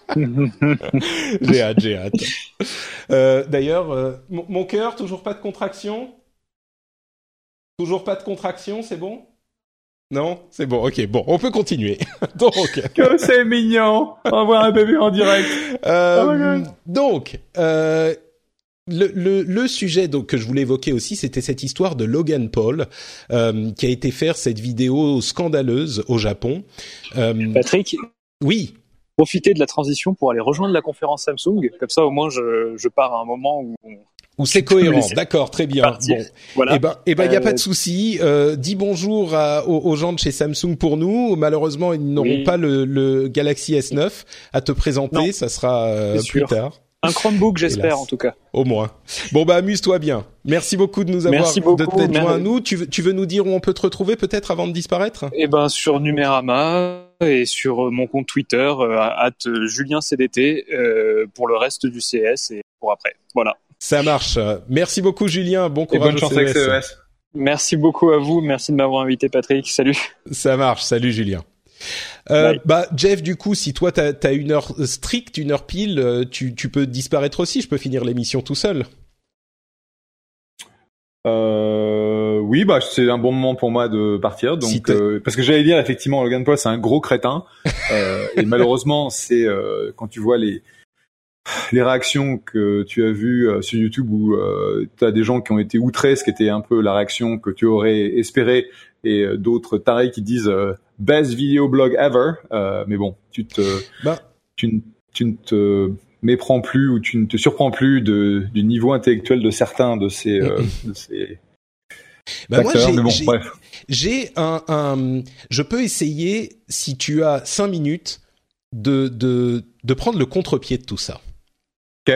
J'ai hâte, j'ai hâte. Euh, d'ailleurs, euh, mon, mon cœur, toujours pas de contraction? Toujours pas de contraction, c'est bon? Non? C'est bon, ok, bon, on peut continuer. Donc, que c'est mignon! On va voir un bébé en direct. Euh, oh my God. Donc, euh, Le, le, le sujet donc que je voulais évoquer aussi, c'était cette histoire de Logan Paul euh, qui a été faire cette vidéo scandaleuse au Japon. Euh, Patrick, oui. Profiter de la transition pour aller rejoindre la conférence Samsung, comme ça au moins je, je pars à un moment où on... où c'est cohérent. D'accord, très bien. Partir. Bon, voilà. Eh ben, eh ben, il y a euh... pas de souci. Euh, dis bonjour à, aux, aux gens de chez Samsung pour nous. Malheureusement, ils n'auront oui. pas le, le Galaxy S neuf à te présenter. Non. Ça sera euh, plus sûr. tard. Un Chromebook, j'espère, Hélas. En tout cas. Au moins. Bon, bah, amuse-toi bien. Merci beaucoup de nous avoir, Merci beaucoup, de t'être joint à nous. Tu veux, tu veux nous dire où on peut te retrouver, peut-être, avant de disparaître? Eh ben, sur Numérama et sur mon compte Twitter, euh, at Julien C D T, euh, pour le reste du C E S et pour après. Voilà. Ça marche. Merci beaucoup, Julien. Bon courage et bonne chance avec C E S. Merci beaucoup à vous. Merci de m'avoir invité, Patrick. Salut. Ça marche. Salut, Julien. Euh, bah Jeff, du coup, si toi t'as, t'as une heure stricte, une heure pile, tu, tu peux disparaître aussi. Je peux finir l'émission tout seul. Euh, oui, bah c'est un bon moment pour moi de partir. Donc, si euh, parce que j'allais dire effectivement, Logan Paul c'est un gros crétin euh, et malheureusement c'est euh, quand tu vois les les réactions que tu as vues euh, sur YouTube où euh, tu as des gens qui ont été outrés, ce qui était un peu la réaction que tu aurais espéré, et euh, d'autres tarés qui disent euh, best video blog ever. Euh, mais bon, tu te, bah. tu, tu ne te méprends plus ou tu ne te surprends plus de, du niveau intellectuel de certains de ces, euh, de ces bah moi, j'ai, bon, j'ai, bref. j'ai un, un, je peux essayer, si tu as cinq minutes, de, de, de prendre le contre-pied de tout ça. Ok.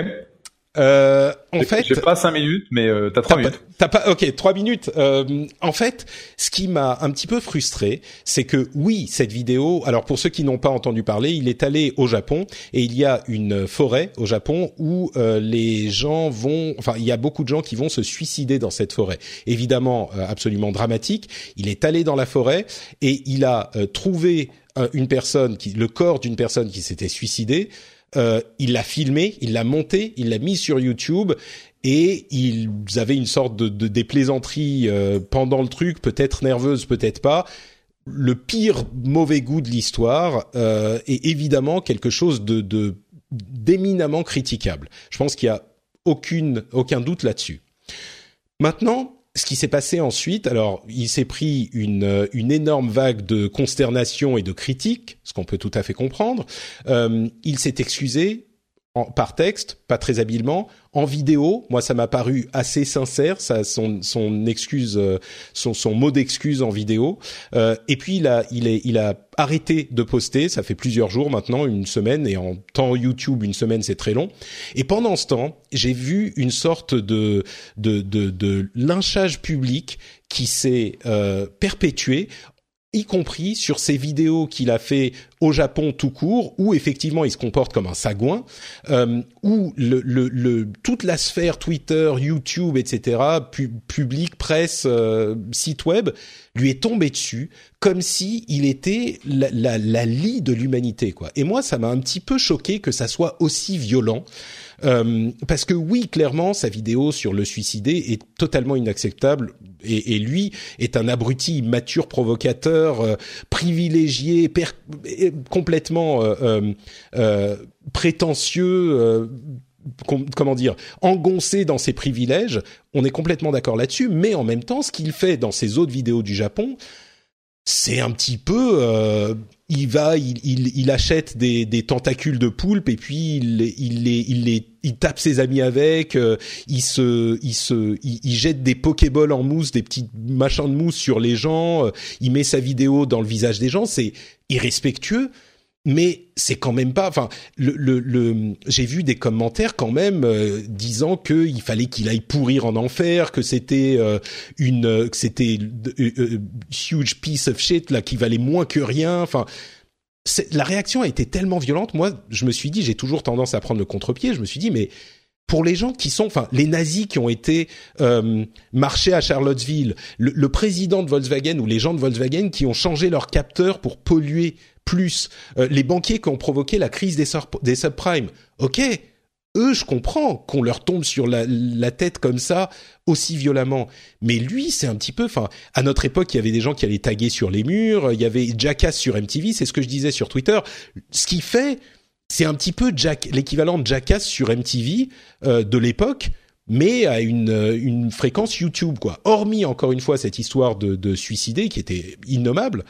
Euh, en j'ai, fait, j'ai pas cinq minutes, mais euh, t'as trois minutes. Pas, t'as pas, ok, trois minutes. Euh, en fait, ce qui m'a un petit peu frustré, c'est que oui, cette vidéo. Alors pour ceux qui n'ont pas entendu parler, il est allé au Japon et il y a une forêt au Japon où euh, les gens vont. Enfin, il y a beaucoup de gens qui vont se suicider dans cette forêt. Évidemment, euh, absolument dramatique. Il est allé dans la forêt et il a euh, trouvé euh, une personne qui, le corps d'une personne qui s'était suicidée. Euh, il l'a filmé, il l'a monté, il l'a mis sur YouTube et ils avaient une sorte de, de des plaisanteries euh, pendant le truc, peut-être nerveuses, peut-être pas. Le pire mauvais goût de l'histoire euh, est évidemment quelque chose de, de d'éminemment critiquable. Je pense qu'il y a aucune aucun doute là-dessus. Maintenant, ce qui s'est passé ensuite, alors il s'est pris une une énorme vague de consternation et de critiques, ce qu'on peut tout à fait comprendre. Euh, il s'est excusé en, par texte, pas très habilement, en vidéo. Moi, ça m'a paru assez sincère, ça, son son excuse, son son mot d'excuse en vidéo. Euh, et puis il a il est il a arrêté de poster. Ça fait plusieurs jours maintenant, une semaine, et en temps YouTube, une semaine c'est très long. Et pendant ce temps, j'ai vu une sorte de de de, de lynchage public qui s'est euh, perpétué, y compris sur ces vidéos qu'il a fait au Japon tout court, où effectivement il se comporte comme un sagouin, euh, où le, le, le, toute la sphère Twitter, YouTube, et cetera, pu, public, presse, euh, site web, lui est tombé dessus comme si il était la, la, la lie de l'humanité, quoi. Et moi, ça m'a un petit peu choqué que ça soit aussi violent. Euh, parce que oui, clairement, sa vidéo sur le suicidé est totalement inacceptable. et, et lui est un abruti immature, provocateur, euh, privilégié, per, complètement euh, euh, euh, prétentieux. Euh, comment dire, engoncé dans ses privilèges. On est complètement d'accord là-dessus, mais en même temps, ce qu'il fait dans ses autres vidéos du Japon, c'est un petit peu, euh, il va, il, il, il achète des, des tentacules de poulpe et puis il, il les, il les, il tape ses amis avec. Euh, il se, il se, il, il jette des pokéballs en mousse, des petits machins de mousse sur les gens. Euh, il met sa vidéo dans le visage des gens. C'est irrespectueux. Mais c'est quand même pas. Enfin, le, le, le j'ai vu des commentaires quand même euh, disant que il fallait qu'il aille pourrir en enfer, que c'était euh, une, que c'était euh, euh, huge piece of shit là, qui valait moins que rien. Enfin, c'est, la réaction a été tellement violente. Moi, je me suis dit, j'ai toujours tendance à prendre le contre-pied. Je me suis dit, mais pour les gens qui sont, enfin, les nazis qui ont été euh, marcher à Charlottesville, le, le président de Volkswagen ou les gens de Volkswagen qui ont changé leur capteur pour polluer plus, euh, les banquiers qui ont provoqué la crise des, sur, des subprimes. Ok, eux, je comprends qu'on leur tombe sur la, la tête comme ça aussi violemment. Mais lui, c'est un petit peu. Enfin, à notre époque, il y avait des gens qui allaient taguer sur les murs. Il y avait Jackass sur M T V. C'est ce que je disais sur Twitter. Ce qu'il fait, c'est un petit peu Jack, l'équivalent de Jackass sur M T V euh, de l'époque, mais à une, une fréquence YouTube, quoi. Hormis encore une fois cette histoire de, de suicider qui était innommable.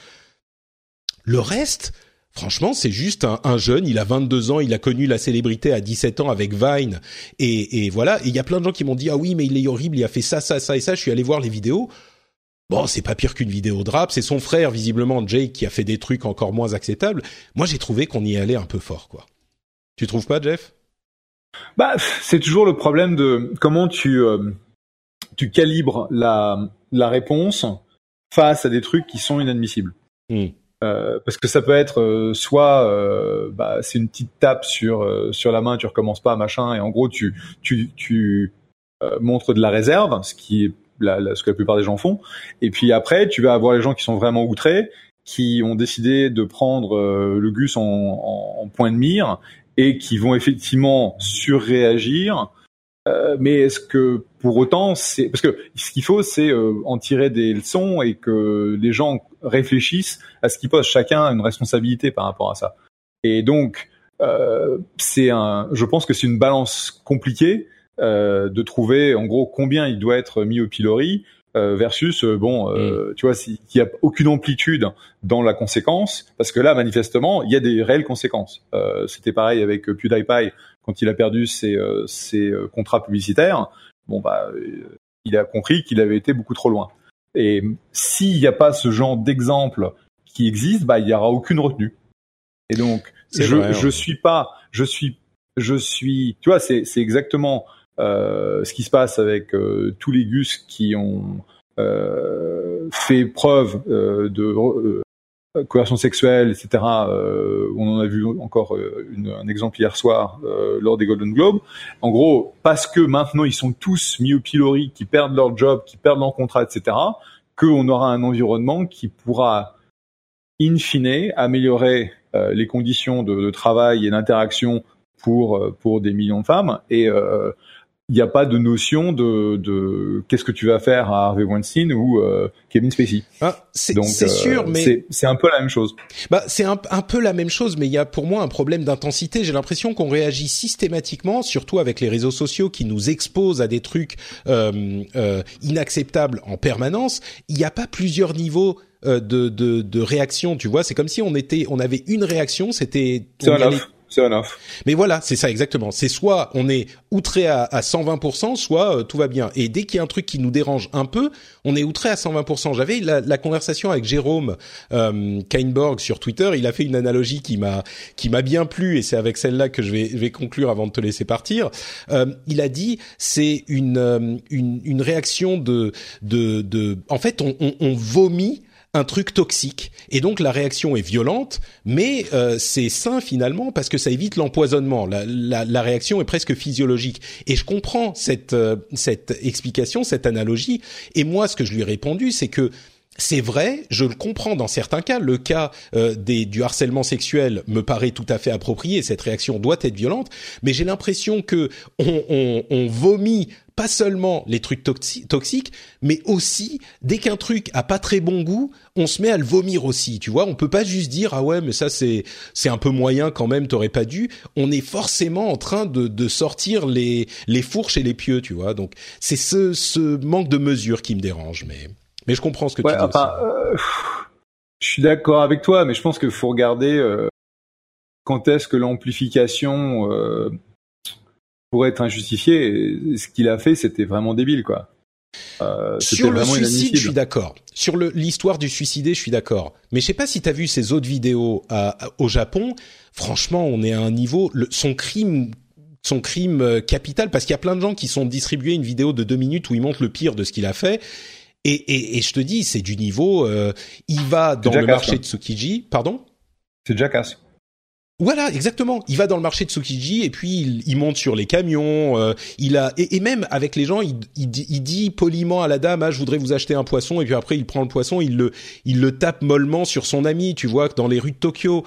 Le reste, franchement, c'est juste un, un jeune. Il a vingt-deux ans, il a connu la célébrité à dix-sept ans avec Vine, et, et voilà. Et il y a plein de gens qui m'ont dit ah oui, mais il est horrible, il a fait ça, ça, ça et ça. Je suis allé voir les vidéos. Bon, c'est pas pire qu'une vidéo de rap. C'est son frère, visiblement Jake, qui a fait des trucs encore moins acceptables. Moi, j'ai trouvé qu'on y allait un peu fort, quoi. Tu trouves pas, Jeff ? Bah, c'est toujours le problème de comment tu euh, tu calibres la la réponse face à des trucs qui sont inadmissibles. Mm. Euh, parce que ça peut être euh, soit euh, bah, c'est une petite tape sur euh, sur la main, tu recommences pas, machin, et en gros tu tu tu euh, montres de la réserve, ce qui est la, la, ce que la plupart des gens font. Et puis après, tu vas avoir les gens qui sont vraiment outrés, qui ont décidé de prendre euh, le gus en, en, en point de mire et qui vont effectivement surréagir. Euh, mais est-ce que pour autant, c'est parce que ce qu'il faut, c'est euh, en tirer des leçons et que les gens réfléchissent à ce qu'ils posent. Chacun a une responsabilité par rapport à ça. Et donc, euh, c'est un. Je pense que c'est une balance compliquée euh, de trouver, en gros, combien il doit être mis au pilori euh, versus euh, bon, euh, mmh. tu vois, s'il n'y a aucune amplitude dans la conséquence, parce que là, manifestement, il y a des réelles conséquences. Euh, c'était pareil avec PewDiePie. Quand il a perdu ses, euh, ses euh, contrats publicitaires, bon bah, euh, il a compris qu'il avait été beaucoup trop loin. Et s'il n'y a pas ce genre d'exemple qui existe, bah il n'y aura aucune retenue. Et donc, c'est je vrai, je ouais. suis pas, je suis, je suis, tu vois, c'est c'est exactement euh, ce qui se passe avec euh, tous les gus qui ont euh, fait preuve euh, de euh, coercion sexuelle, et cetera. Euh, on en a vu encore euh, une, un exemple hier soir euh, lors des Golden Globes. En gros, parce que maintenant ils sont tous mis au pilori, qui perdent leur job, qui perdent leur contrat, et cetera, qu'on aura un environnement qui pourra, in fine, améliorer euh, les conditions de, de travail et d'interaction pour euh, pour des millions de femmes. Et euh, il n'y a pas de notion de, de qu'est-ce que tu vas faire à Harvey Weinstein ou euh, Kevin Spacey. Ah, c'est, Donc, c'est euh, sûr, mais c'est, c'est un peu la même chose. Bah, c'est un, un peu la même chose, mais il y a pour moi un problème d'intensité. J'ai l'impression qu'on réagit systématiquement, surtout avec les réseaux sociaux qui nous exposent à des trucs euh, euh, inacceptables en permanence. Il n'y a pas plusieurs niveaux euh, de, de, de réaction. Tu vois, c'est comme si on était, on avait une réaction, c'était. C'est un off. C'est un off. Mais voilà, c'est ça exactement. C'est soit on est outré à, à cent vingt pour cent, soit euh, tout va bien. Et dès qu'il y a un truc qui nous dérange un peu, on est outré à cent vingt pour cent. J'avais la, la conversation avec Jérôme euh, Kainborg sur Twitter. Il a fait une analogie qui m'a qui m'a bien plu, et c'est avec celle-là que je vais, je vais conclure avant de te laisser partir. Euh, il a dit c'est une euh, une, une réaction de de de. En fait, on, on, on vomit un truc toxique, et donc la réaction est violente, mais euh, c'est sain finalement parce que ça évite l'empoisonnement. La, la, la réaction est presque physiologique, et je comprends cette euh, cette explication, cette analogie. Et moi, ce que je lui ai répondu, c'est que c'est vrai, je le comprends dans certains cas. Le cas euh, des, du harcèlement sexuel me paraît tout à fait approprié. Cette réaction doit être violente, mais j'ai l'impression que on, on, on vomit pas seulement les trucs toxi- toxiques, mais aussi dès qu'un truc a pas très bon goût, on se met à le vomir aussi. Tu vois, on peut pas juste dire ah ouais mais ça c'est c'est un peu moyen quand même, t'aurais pas dû. On est forcément en train de de sortir les les fourches et les pieux, tu vois. Donc c'est ce ce manque de mesure qui me dérange, mais mais je comprends ce que ouais, tu dis. Enfin, euh, je suis d'accord avec toi, mais je pense qu'il faut regarder euh, quand est-ce que l'amplification euh, pourrait être injustifiée. Et ce qu'il a fait, c'était vraiment débile, quoi. Euh, Sur le suicide, je suis d'accord. Sur le, l'histoire du suicidé, je suis d'accord. Mais je sais pas si t'as vu ces autres vidéos à, à, au Japon. Franchement, on est à un niveau, le, son crime, son crime capital, parce qu'il y a plein de gens qui sont distribués une vidéo de deux minutes où il montre le pire de ce qu'il a fait. Et, et, et je te dis, c'est du niveau, euh, il va dans le marché de Tsukiji, pardon? C'est Jackass. Voilà, exactement. Il va dans le marché de Tsukiji et puis il, il monte sur les camions. Euh, il a et, et même avec les gens, il, il, il dit poliment à la dame, ah, je voudrais vous acheter un poisson. Et puis après, il prend le poisson, il le, il le tape mollement sur son ami. Tu vois, dans les rues de Tokyo.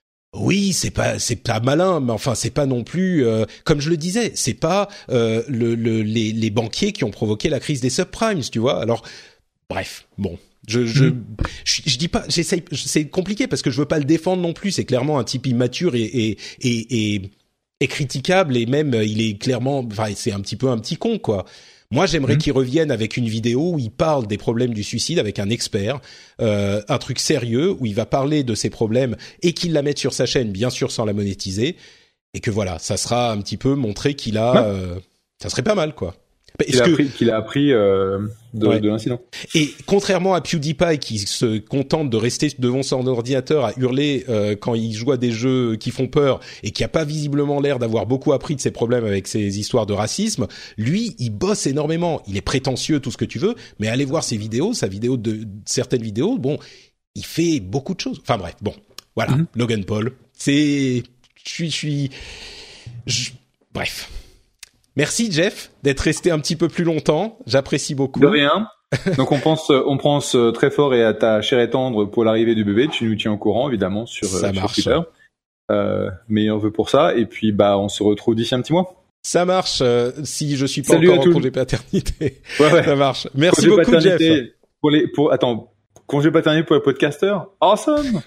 Oui, c'est pas, c'est pas malin, mais enfin, c'est pas non plus. Euh, comme je le disais, c'est pas euh, le, le, les, les banquiers qui ont provoqué la crise des subprimes. Tu vois. Alors, bref, bon. Je, je, mmh. je, je dis pas, j'essaye, c'est compliqué parce que je veux pas le défendre non plus. C'est clairement un type immature et, et, et, et, et critiquable et même il est clairement, enfin, c'est un petit peu un petit con, quoi. Moi, j'aimerais mmh. qu'il revienne avec une vidéo où il parle des problèmes du suicide avec un expert, euh, un truc sérieux où il va parler de ses problèmes et qu'il la mette sur sa chaîne, bien sûr, sans la monétiser. Et que voilà, ça sera un petit peu montrer qu'il a, ouais. euh, ça serait pas mal, quoi. Qu'il a, que... appris, qu'il a appris euh, de, ouais. de l'incident. Et contrairement à PewDiePie qui se contente de rester devant son ordinateur à hurler euh, quand il joue à des jeux qui font peur et qui a pas visiblement l'air d'avoir beaucoup appris de ses problèmes avec ses histoires de racisme, lui, il bosse énormément. Il est prétentieux, tout ce que tu veux, mais allez voir ses vidéos, sa vidéo de certaines vidéos, bon, il fait beaucoup de choses. Enfin bref, bon, voilà, mm-hmm. Logan Paul, c'est, je suis, je suis, je... bref. Merci Jeff d'être resté un petit peu plus longtemps. J'apprécie beaucoup. De rien. Donc on pense, on pense très fort et à ta chère et tendre pour l'arrivée du bébé. Tu nous tiens au courant évidemment sur, ça sur marche. Twitter. Euh, meilleur vœu pour ça. Et puis bah on se retrouve d'ici un petit mois. Ça marche. Euh, si je suis pas Salut encore en congé paternité. Ouais, ouais. Ça marche. Merci congé beaucoup Jeff. Pour les, pour attends. Congé paternité pour les podcasteurs, awesome.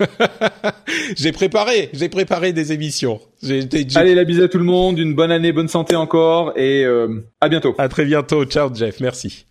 j'ai préparé, j'ai préparé des émissions. J'ai, j'ai... Allez, la bise à tout le monde, une bonne année, bonne santé encore, et euh, à bientôt. À très bientôt, ciao Jeff, merci.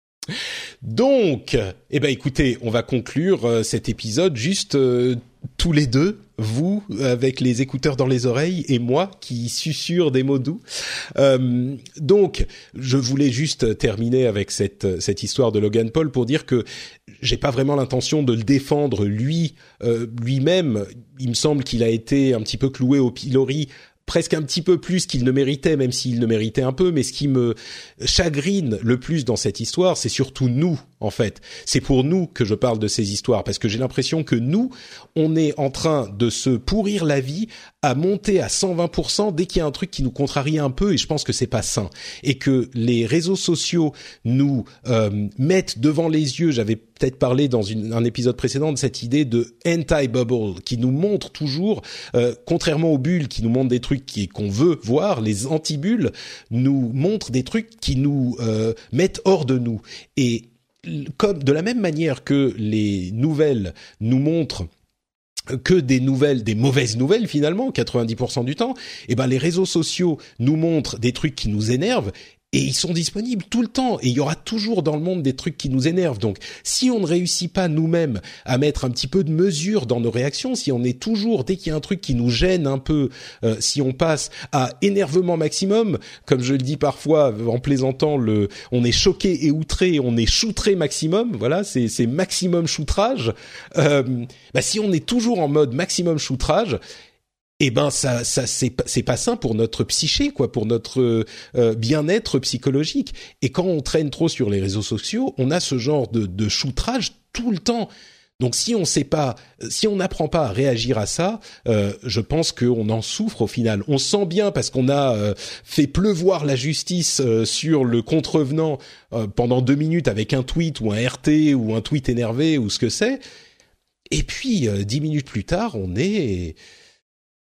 Donc, eh ben écoutez, on va conclure euh, cet épisode juste euh, tous les deux, vous avec les écouteurs dans les oreilles et moi qui susurre des mots doux. Euh, donc, je voulais juste terminer avec cette cette histoire de Logan Paul pour dire que j'ai pas vraiment l'intention de le défendre lui euh, lui-même. Il me semble qu'il a été un petit peu cloué au pilori, presque un petit peu plus qu'il ne méritait, même s'il le méritait un peu. Mais ce qui me chagrine le plus dans cette histoire, c'est surtout nous, en fait. C'est pour nous que je parle de ces histoires, parce que j'ai l'impression que nous, on est en train de se pourrir la vie à monter à cent vingt pour cent dès qu'il y a un truc qui nous contrarie un peu, et je pense que c'est pas sain. Et que les réseaux sociaux nous euh, mettent devant les yeux, j'avais peut-être parlé dans une, un épisode précédent de cette idée de anti-bubble, qui nous montre toujours, euh, contrairement aux bulles qui nous montrent des trucs qui, qu'on veut voir, les anti-bulles nous montrent des trucs qui nous euh, mettent hors de nous. Et comme de la même manière que les nouvelles nous montrent que des nouvelles, des mauvaises nouvelles finalement, quatre-vingt-dix pour cent du temps, eh ben les réseaux sociaux nous montrent des trucs qui nous énervent. Et ils sont disponibles tout le temps. Et il y aura toujours dans le monde des trucs qui nous énervent. Donc, si on ne réussit pas nous-mêmes à mettre un petit peu de mesure dans nos réactions, si on est toujours, dès qu'il y a un truc qui nous gêne un peu, euh, si on passe à énervement maximum, comme je le dis parfois en plaisantant, le, on est choqué et outré, on est choutré maximum. Voilà, c'est, c'est maximum choutrage. Euh, bah, si on est toujours en mode maximum choutrage, eh ben ça ça c'est pas, c'est pas sain pour notre psyché, quoi, pour notre euh, bien-être psychologique. Et quand on traîne trop sur les réseaux sociaux, on a ce genre de de choutrage tout le temps. Donc si on sait pas, si on n'apprend pas à réagir à ça, euh, je pense qu'on en souffre au final. On se sent bien parce qu'on a euh, fait pleuvoir la justice euh, sur le contrevenant euh, pendant deux minutes avec un tweet ou un R T ou un tweet énervé ou ce que c'est. Et puis euh, dix minutes plus tard, on est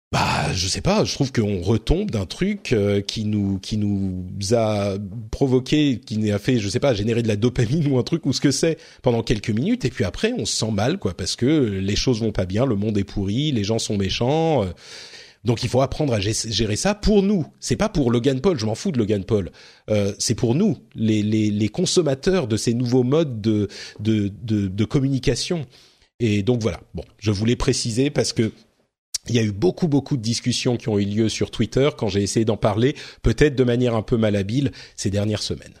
Bah, je sais pas. Je trouve qu'on retombe d'un truc euh, qui nous qui nous a provoqué, qui a fait, je sais pas, générer de la dopamine ou un truc ou ce que c'est pendant quelques minutes, et puis après on se sent mal, quoi, parce que les choses vont pas bien, le monde est pourri, les gens sont méchants. Euh, donc il faut apprendre à gérer ça pour nous. C'est pas pour Logan Paul. Je m'en fous de Logan Paul. Euh, c'est pour nous, les les les consommateurs de ces nouveaux modes de de de, de communication. Et donc voilà. Bon, je voulais préciser parce que il y a eu beaucoup, beaucoup de discussions qui ont eu lieu sur Twitter quand j'ai essayé d'en parler, peut-être de manière un peu malhabile, ces dernières semaines.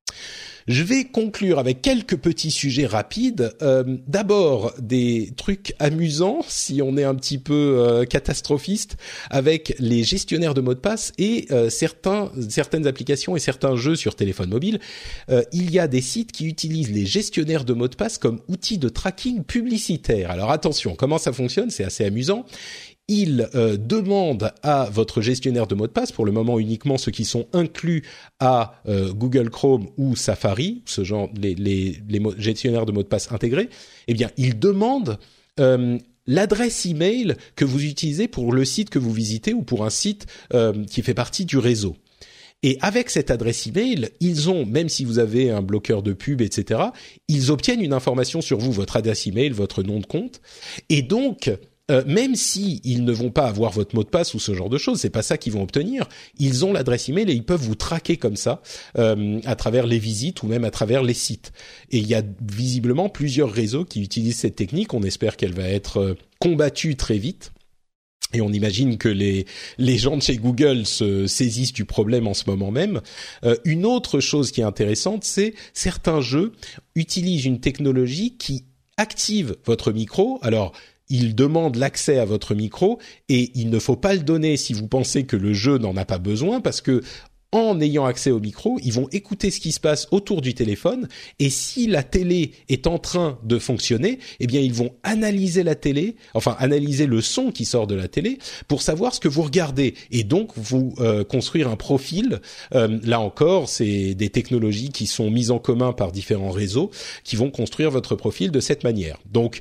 Je vais conclure avec quelques petits sujets rapides. Euh, d'abord, des trucs amusants, si on est un petit peu euh, catastrophiste, avec les gestionnaires de mots de passe et euh, certains, certaines applications et certains jeux sur téléphone mobile. Euh, il y a des sites qui utilisent les gestionnaires de mots de passe comme outil de tracking publicitaire. Alors attention, comment ça fonctionne ? C'est assez amusant. Il euh, demande à votre gestionnaire de mots de passe, pour le moment uniquement ceux qui sont inclus à euh, Google Chrome ou Safari, ce genre les, les, les mots, gestionnaires de mots de passe intégrés, eh bien, il demande euh, l'adresse email que vous utilisez pour le site que vous visitez ou pour un site euh, qui fait partie du réseau. Et avec cette adresse email, ils ont, même si vous avez un bloqueur de pub, et cetera, ils obtiennent une information sur vous, votre adresse email, votre nom de compte, et donc Euh, même si ils ne vont pas avoir votre mot de passe ou ce genre de choses, c'est pas ça qu'ils vont obtenir. Ils ont l'adresse email et ils peuvent vous traquer comme ça euh, à travers les visites ou même à travers les sites. Et il y a visiblement plusieurs réseaux qui utilisent cette technique. On espère qu'elle va être euh, combattue très vite. Et on imagine que les les gens de chez Google se saisissent du problème en ce moment même. Euh, une autre chose qui est intéressante, c'est certains jeux utilisent une technologie qui active votre micro. Alors il demande l'accès à votre micro et il ne faut pas le donner si vous pensez que le jeu n'en a pas besoin, parce que en ayant accès au micro, ils vont écouter ce qui se passe autour du téléphone, et si la télé est en train de fonctionner, eh bien ils vont analyser la télé, enfin analyser le son qui sort de la télé pour savoir ce que vous regardez, et donc vous euh, construire un profil. Euh, là encore, c'est des technologies qui sont mises en commun par différents réseaux qui vont construire votre profil de cette manière. Donc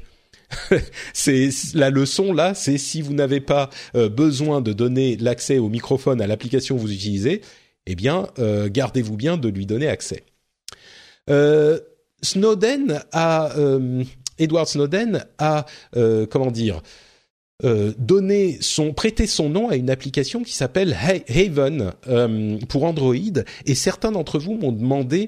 c'est la leçon là, c'est si vous n'avez pas euh, besoin de donner l'accès au microphone à l'application que vous utilisez, eh bien euh, gardez-vous bien de lui donner accès. Euh, Snowden a, euh, Edward Snowden a, euh, comment dire, euh, donné son, prêté son nom à une application qui s'appelle Haven euh, pour Android, et certains d'entre vous m'ont demandé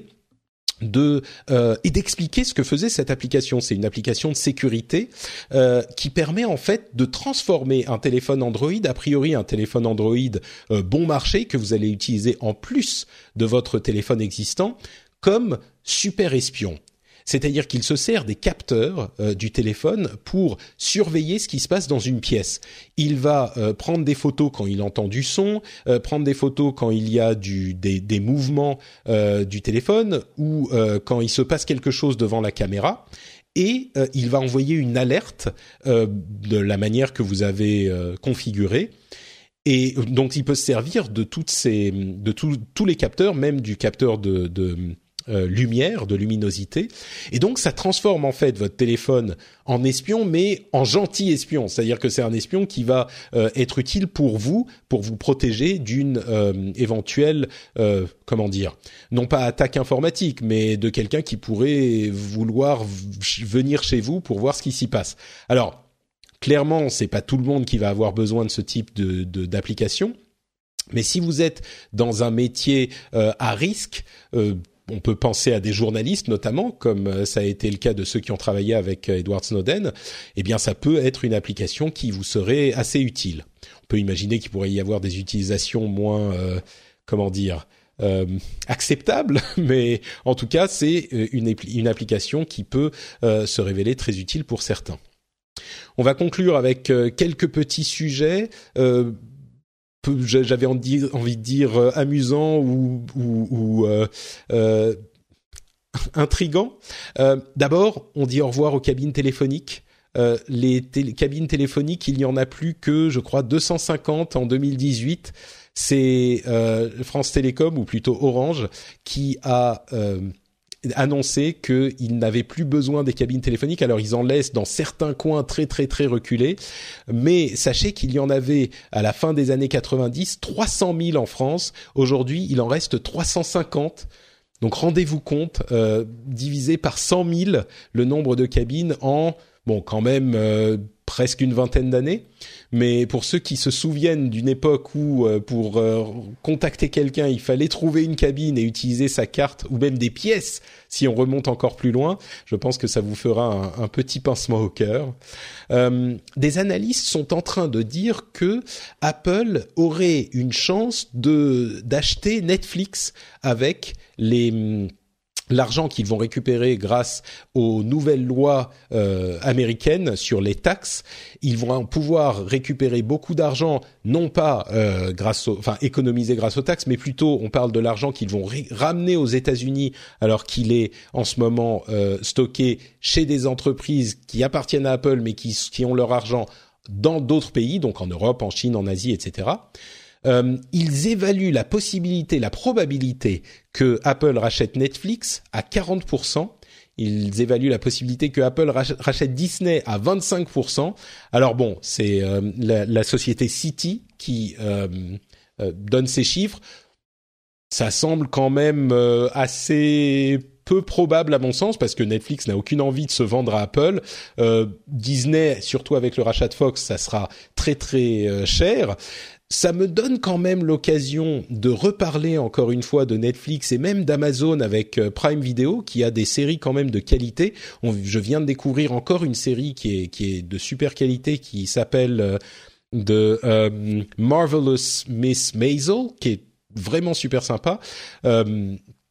de euh, et d'expliquer ce que faisait cette application. C'est une application de sécurité euh, qui permet en fait de transformer un téléphone Android, a priori un téléphone Android euh, bon marché que vous allez utiliser en plus de votre téléphone existant, comme super espion. C'est-à-dire qu'il se sert des capteurs euh, du téléphone pour surveiller ce qui se passe dans une pièce. Il va euh, prendre des photos quand il entend du son, euh, prendre des photos quand il y a du, des, des mouvements euh, du téléphone, ou euh, quand il se passe quelque chose devant la caméra, et euh, il va envoyer une alerte euh, de la manière que vous avez euh, configurée. Et donc il peut se servir de toutes ces, de tout, tous les capteurs, même du capteur de, de Euh, lumière, de luminosité, et donc ça transforme en fait votre téléphone en espion, mais en gentil espion, c'est-à-dire que c'est un espion qui va euh, être utile pour vous, pour vous protéger d'une euh, éventuelle, euh, comment dire, non pas attaque informatique, mais de quelqu'un qui pourrait vouloir v- venir chez vous pour voir ce qui s'y passe. Alors, clairement, c'est pas tout le monde qui va avoir besoin de ce type de, de d'application, mais si vous êtes dans un métier euh, à risque, euh, on peut penser à des journalistes notamment, comme ça a été le cas de ceux qui ont travaillé avec Edward Snowden, eh bien ça peut être une application qui vous serait assez utile. On peut imaginer qu'il pourrait y avoir des utilisations moins, euh, comment dire, euh, acceptables, mais en tout cas c'est une, une application qui peut euh, se révéler très utile pour certains. On va conclure avec euh, quelques petits sujets. Euh, J'avais envie de dire euh, amusant ou, ou, ou euh, euh, intriguant. Euh, d'abord, on dit au revoir aux cabines téléphoniques. Euh, les télé- cabines téléphoniques, il n'y en a plus que, je crois, deux cent cinquante en deux mille dix-huit. C'est euh, France Télécom, ou plutôt Orange, qui a euh, annoncé qu'ils n'avaient plus besoin des cabines téléphoniques. Alors ils en laissent dans certains coins très très très reculés, mais sachez qu'il y en avait à la fin des années quatre-vingt-dix trois cent mille en France. Aujourd'hui, il en reste trois cent cinquante. Donc rendez-vous compte, euh, divisé par cent mille le nombre de cabines en, bon, quand même euh, presque une vingtaine d'années. Mais pour ceux qui se souviennent d'une époque où euh, pour euh, contacter quelqu'un, il fallait trouver une cabine et utiliser sa carte ou même des pièces, si on remonte encore plus loin, je pense que ça vous fera un, un petit pincement au cœur. Euh, des analystes sont en train de dire que Apple aurait une chance de d'acheter Netflix avec les l'argent qu'ils vont récupérer grâce aux nouvelles lois euh, américaines sur les taxes. Ils vont pouvoir récupérer beaucoup d'argent, non pas euh, grâce au, enfin économiser grâce aux taxes, mais plutôt on parle de l'argent qu'ils vont ré- ramener aux États-Unis alors qu'il est en ce moment euh, stocké chez des entreprises qui appartiennent à Apple mais qui, qui ont leur argent dans d'autres pays, donc en Europe, en Chine, en Asie, et cetera. Euh, ils évaluent la possibilité, la probabilité que Apple rachète Netflix à quarante pour cent. Ils évaluent la possibilité que Apple rachète Disney à vingt-cinq pour cent. Alors bon, c'est euh, la, la société Citi qui euh, euh, donne ces chiffres. Ça semble quand même euh, assez peu probable à mon sens parce que Netflix n'a aucune envie de se vendre à Apple. Euh, Disney, surtout avec le rachat de Fox, ça sera très très euh, cher. Ça me donne quand même l'occasion de reparler encore une fois de Netflix et même d'Amazon avec Prime Video qui a des séries quand même de qualité. On, je viens de découvrir encore une série qui est qui est de super qualité qui s'appelle euh, The euh, Marvelous Miss Maisel, qui est vraiment super sympa. Euh,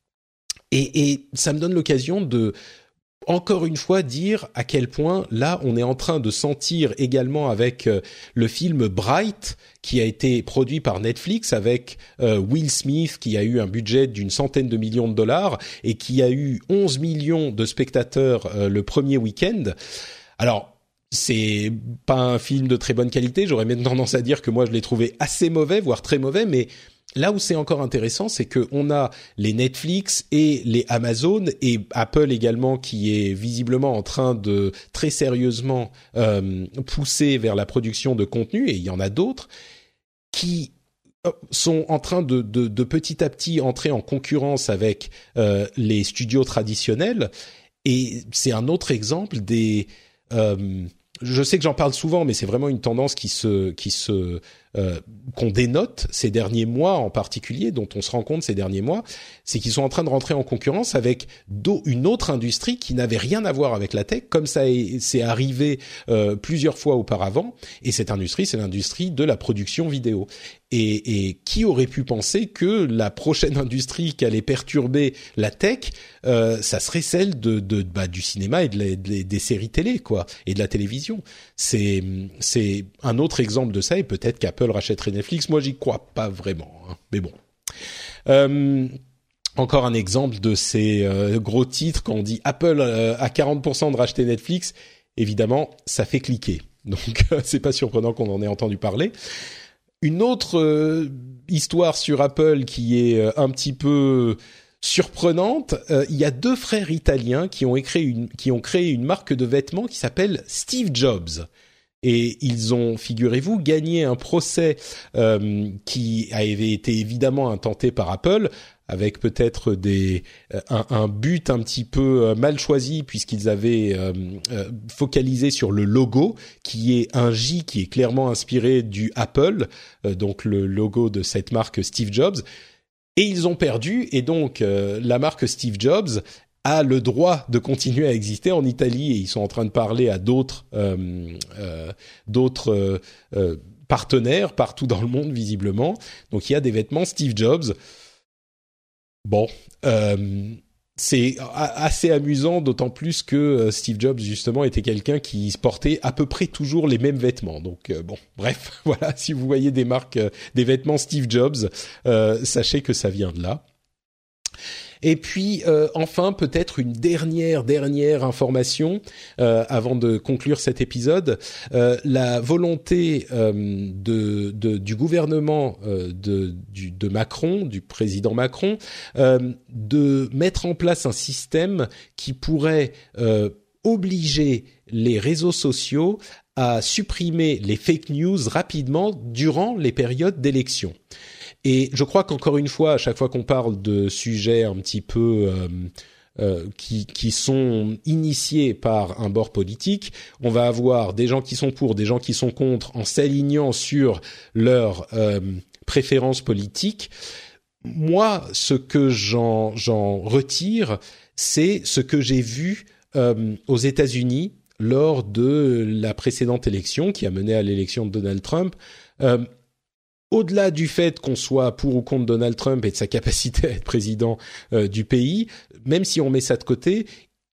et, et ça me donne l'occasion de encore une fois dire à quel point là on est en train de sentir également avec euh, le film Bright qui a été produit par Netflix avec euh, Will Smith qui a eu un budget d'une centaine de millions de dollars et qui a eu onze millions de spectateurs euh, le premier week-end. Alors c'est pas un film de très bonne qualité, j'aurais même tendance à dire que moi je l'ai trouvé assez mauvais, voire très mauvais, mais là où c'est encore intéressant, c'est que on a les Netflix et les Amazon et Apple également qui est visiblement en train de très sérieusement euh, pousser vers la production de contenu, et il y en a d'autres qui sont en train de, de, de petit à petit entrer en concurrence avec euh, les studios traditionnels. Et c'est un autre exemple des... Euh, je sais que j'en parle souvent, mais c'est vraiment une tendance qui se, qui se, euh, qu'on dénote ces derniers mois en particulier, dont on se rend compte ces derniers mois, c'est qu'ils sont en train de rentrer en concurrence avec une autre industrie qui n'avait rien à voir avec la tech, comme ça est, c'est arrivé euh, plusieurs fois auparavant. Et cette industrie, c'est l'industrie de la production vidéo. Et, et qui aurait pu penser que la prochaine industrie qui allait perturber la tech, euh, ça serait celle de, de bah, du cinéma et de la, de, des séries télé, quoi, et de la télévision. C'est c'est un autre exemple de ça. Et peut-être qu'Apple rachèterait Netflix. Moi, j'y crois pas vraiment, hein, mais bon. Euh, encore un exemple de ces euh, gros titres quand on dit Apple euh, à quarante pour cent de racheter Netflix. Évidemment, ça fait cliquer. Donc, c'est pas surprenant qu'on en ait entendu parler. Une autre euh, histoire sur Apple qui est euh, un petit peu surprenante, euh, il y a deux frères italiens qui ont créé une, qui ont créé une marque de vêtements qui s'appelle Steve Jobs. Et ils ont, figurez-vous, gagné un procès euh, qui avait été évidemment intenté par Apple, avec peut-être des euh, un, un but un petit peu euh, mal choisi puisqu'ils avaient euh, euh, focalisé sur le logo qui est un J qui est clairement inspiré du Apple, euh, donc le logo de cette marque Steve Jobs, et ils ont perdu, et donc euh, la marque Steve Jobs a le droit de continuer à exister en Italie, et ils sont en train de parler à d'autres euh, euh, d'autres euh, euh, partenaires partout dans le monde visiblement. Donc il y a des vêtements Steve Jobs. Bon, euh, c'est assez amusant, d'autant plus que Steve Jobs, justement, était quelqu'un qui portait à peu près toujours les mêmes vêtements. Donc, euh, bon, bref, voilà, si vous voyez des marques, euh, des vêtements Steve Jobs, euh, sachez que ça vient de là. Et puis euh, enfin peut-être une dernière dernière information euh, avant de conclure cet épisode. Euh, la volonté euh, de, de du gouvernement euh, de du, de Macron, du président Macron, euh, de mettre en place un système qui pourrait euh, obliger les réseaux sociaux à supprimer les fake news rapidement durant les périodes d'élection. Et je crois qu'encore une fois, à chaque fois qu'on parle de sujets un petit peu euh, euh, qui, qui sont initiés par un bord politique, on va avoir des gens qui sont pour, des gens qui sont contre, en s'alignant sur leurs euh, préférences politiques. Moi, ce que j'en, j'en retire, c'est ce que j'ai vu euh, aux États-Unis lors de la précédente élection qui a mené à l'élection de Donald Trump. Euh, au-delà du fait qu'on soit pour ou contre Donald Trump et de sa capacité à être président euh, du pays, même si on met ça de côté,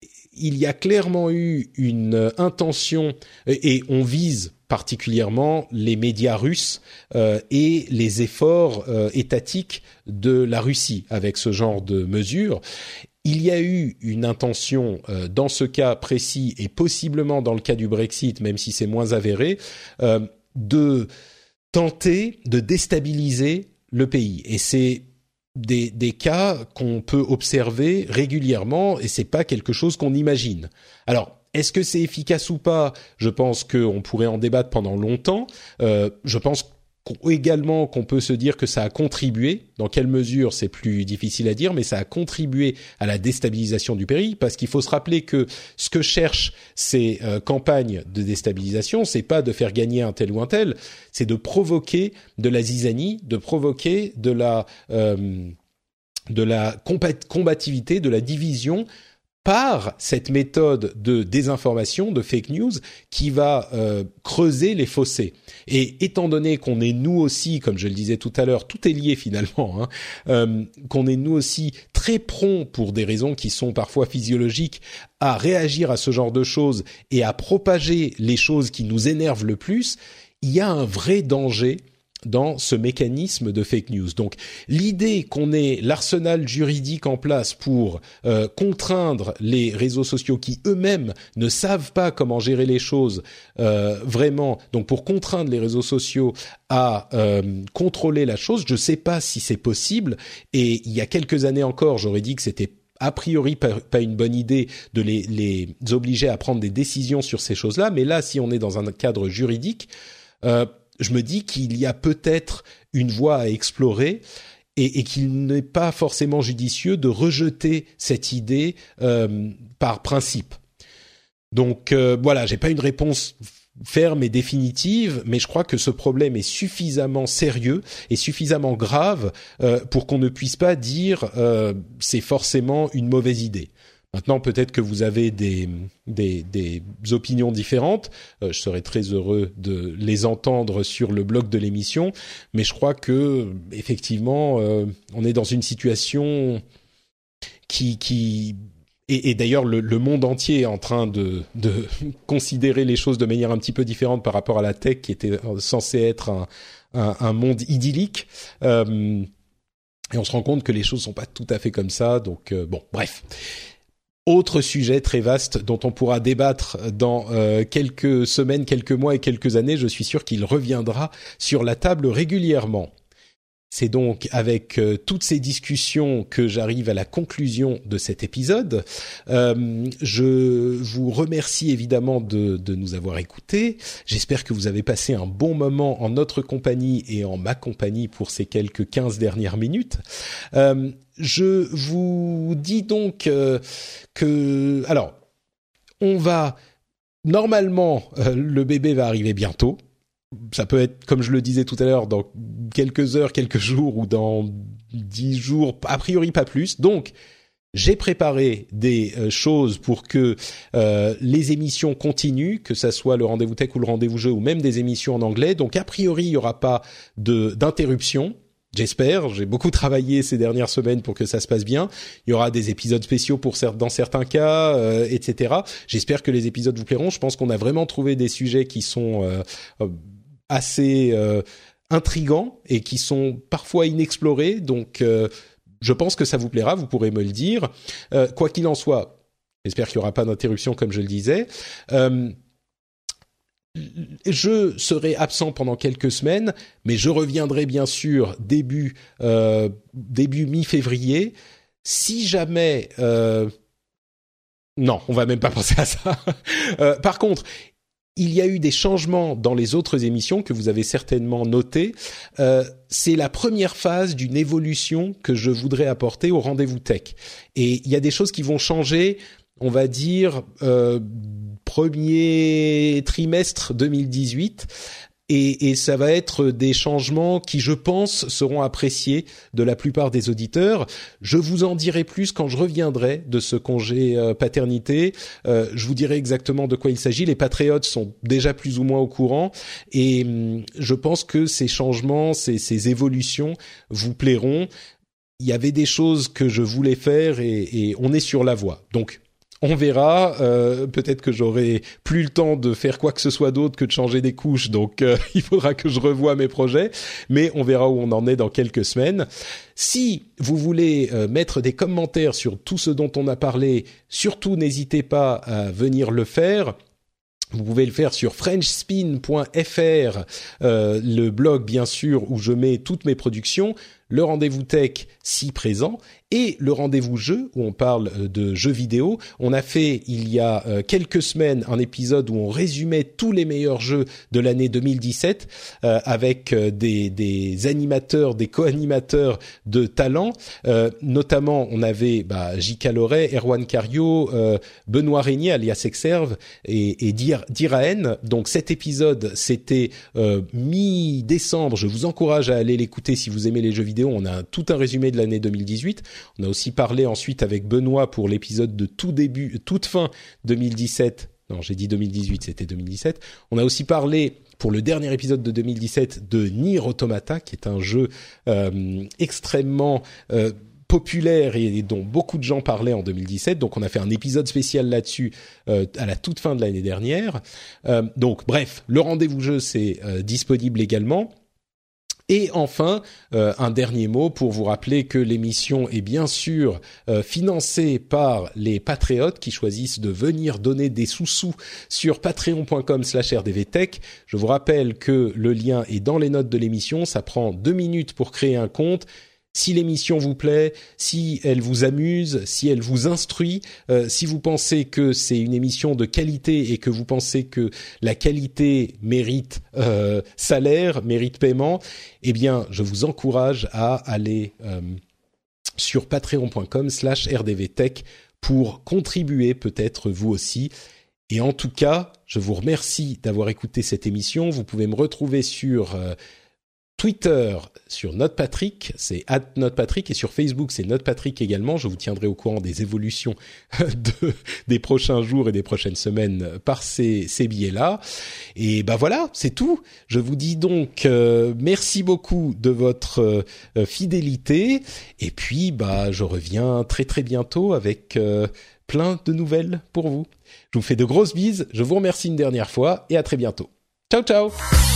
il y a clairement eu une euh, intention, et, et on vise particulièrement les médias russes euh, et les efforts euh, étatiques de la Russie avec ce genre de mesures. Il y a eu une intention euh, dans ce cas précis et possiblement dans le cas du Brexit, même si c'est moins avéré, euh, de tenter de déstabiliser le pays. Et c'est des, des cas qu'on peut observer régulièrement et c'est pas quelque chose qu'on imagine. Alors, est-ce que c'est efficace ou pas ? Je pense qu'on pourrait en débattre pendant longtemps. Euh, je pense également qu'on peut se dire que ça a contribué, dans quelle mesure c'est plus difficile à dire, mais ça a contribué à la déstabilisation du pays, parce qu'il faut se rappeler que ce que cherchent ces euh, campagnes de déstabilisation, c'est pas de faire gagner un tel ou un tel, c'est de provoquer de la zizanie, de provoquer de la euh, de la combat- combativité, de la division, par cette méthode de désinformation, de fake news, qui va euh, creuser les fossés. Et étant donné qu'on est nous aussi, comme je le disais tout à l'heure, tout est lié finalement, hein, euh, qu'on est nous aussi très prompts, pour des raisons qui sont parfois physiologiques, à réagir à ce genre de choses et à propager les choses qui nous énervent le plus, il y a un vrai danger dans ce mécanisme de fake news. Donc, l'idée qu'on ait l'arsenal juridique en place pour euh, contraindre les réseaux sociaux qui eux-mêmes ne savent pas comment gérer les choses euh, vraiment, donc pour contraindre les réseaux sociaux à euh, contrôler la chose, je ne sais pas si c'est possible. Et il y a quelques années encore, j'aurais dit que c'était a priori pas, pas une bonne idée de les, les obliger à prendre des décisions sur ces choses-là. Mais là, si on est dans un cadre juridique, euh, je me dis qu'il y a peut-être une voie à explorer et, et qu'il n'est pas forcément judicieux de rejeter cette idée euh, par principe. Donc euh, voilà, j'ai pas une réponse ferme et définitive, mais je crois que ce problème est suffisamment sérieux et suffisamment grave euh, pour qu'on ne puisse pas dire euh, c'est forcément une mauvaise idée. Maintenant, peut-être que vous avez des, des, des opinions différentes. Euh, je serais très heureux de les entendre sur le blog de l'émission. Mais je crois que, effectivement, euh, on est dans une situation qui... qui et, et d'ailleurs, le, le monde entier est en train de, de considérer les choses de manière un petit peu différente par rapport à la tech, qui était censée être un, un, un monde idyllique. Euh, et on se rend compte que les choses sont pas tout à fait comme ça. Donc, euh, bon, bref. Autre sujet très vaste dont on pourra débattre dans euh, quelques semaines, quelques mois et quelques années. Je suis sûr qu'il reviendra sur la table régulièrement. C'est donc avec euh, toutes ces discussions que j'arrive à la conclusion de cet épisode. Euh, je vous remercie évidemment de, de nous avoir écoutés. J'espère que vous avez passé un bon moment en notre compagnie et en ma compagnie pour ces quelques quinze dernières minutes. Euh, je vous dis donc euh, que... Alors, on va... Normalement, euh, le bébé va arriver bientôt. Ça peut être, comme je le disais tout à l'heure, dans quelques heures, quelques jours ou dans dix jours, a priori pas plus. Donc, j'ai préparé des euh, choses pour que euh, les émissions continuent, que ça soit le Rendez-vous Tech ou le Rendez-vous Jeu ou même des émissions en anglais. Donc, a priori, il n'y aura pas de, d'interruption. J'espère. J'ai beaucoup travaillé ces dernières semaines pour que ça se passe bien. Il y aura des épisodes spéciaux pour dans certains cas, euh, et cetera. J'espère que les épisodes vous plairont. Je pense qu'on a vraiment trouvé des sujets qui sont euh, euh, assez euh, intrigants et qui sont parfois inexplorés. Donc, euh, je pense que ça vous plaira, vous pourrez me le dire. Euh, quoi qu'il en soit, j'espère qu'il n'y aura pas d'interruption comme je le disais. Euh, je serai absent pendant quelques semaines, mais je reviendrai bien sûr début, euh, début mi-février. Si jamais... Euh, non, on va même pas penser à ça. euh, par contre... Il y a eu des changements dans les autres émissions que vous avez certainement notés. Euh, c'est la première phase d'une évolution que je voudrais apporter au Rendez-vous Tech. Et il y a des choses qui vont changer, on va dire, euh, premier trimestre deux mille dix-huit. Et, et ça va être des changements qui, je pense, seront appréciés de la plupart des auditeurs. Je vous en dirai plus quand je reviendrai de ce congé euh, paternité. Euh, je vous dirai exactement de quoi il s'agit. Les patriotes sont déjà plus ou moins au courant. Et hum, je pense que ces changements, ces, ces évolutions vous plairont. Il y avait des choses que je voulais faire et, et on est sur la voie. Donc, on verra, euh, peut-être que j'aurai plus le temps de faire quoi que ce soit d'autre que de changer des couches, donc euh, il faudra que je revoie mes projets, mais on verra où on en est dans quelques semaines. Si vous voulez euh, mettre des commentaires sur tout ce dont on a parlé, surtout n'hésitez pas à venir le faire. Vous pouvez le faire sur french spin point f r, euh, le blog bien sûr où je mets toutes mes productions, le Rendez-vous Tech si présent, et le Rendez-vous Jeu où on parle de jeux vidéo. On a fait il y a euh, quelques semaines un épisode où on résumait tous les meilleurs jeux de l'année deux mille dix-sept euh, avec euh, des, des animateurs, des co-animateurs de talent. Euh, notamment, on avait bah, J K Loret, Erwan Cario, euh, Benoît Régnier alias Exerve et, et Dir, Diraen. Donc cet épisode, c'était euh, mi-décembre. Je vous encourage à aller l'écouter si vous aimez les jeux vidéo. On a un, tout un résumé de l'année deux mille dix-huit. On a aussi parlé ensuite avec Benoît pour l'épisode de tout début, toute fin deux mille dix-sept. Non, j'ai dit deux mille dix-huit, c'était deux mille dix-sept. On a aussi parlé pour le dernier épisode de deux mille dix-sept de Nier Automata, qui est un jeu euh, extrêmement euh, populaire et dont beaucoup de gens parlaient en deux mille dix-sept. Donc, on a fait un épisode spécial là-dessus euh, à la toute fin de l'année dernière. Euh, donc, bref, le Rendez-vous Jeu, c'est euh, disponible également. Et enfin, euh, un dernier mot pour vous rappeler que l'émission est bien sûr euh, financée par les patriotes qui choisissent de venir donner des sous-sous sur patreon point com slash r d v tech. Je vous rappelle que le lien est dans les notes de l'émission. Ça prend deux minutes pour créer un compte. Si l'émission vous plaît, si elle vous amuse, si elle vous instruit, euh, si vous pensez que c'est une émission de qualité et que vous pensez que la qualité mérite euh, salaire, mérite paiement, eh bien, je vous encourage à aller euh, sur patreon point com slash r d v tech pour contribuer peut-être vous aussi. Et en tout cas, je vous remercie d'avoir écouté cette émission. Vous pouvez me retrouver sur... Euh, Twitter sur NotePatrick, c'est at NotePatrick, et sur Facebook c'est NotePatrick également. Je vous tiendrai au courant des évolutions de, des prochains jours et des prochaines semaines par ces, ces biais-là. Et ben voilà, c'est tout. Je vous dis donc euh, merci beaucoup de votre euh, fidélité. Et puis bah je reviens très très bientôt avec euh, plein de nouvelles pour vous. Je vous fais de grosses bises. Je vous remercie une dernière fois et à très bientôt. Ciao ciao.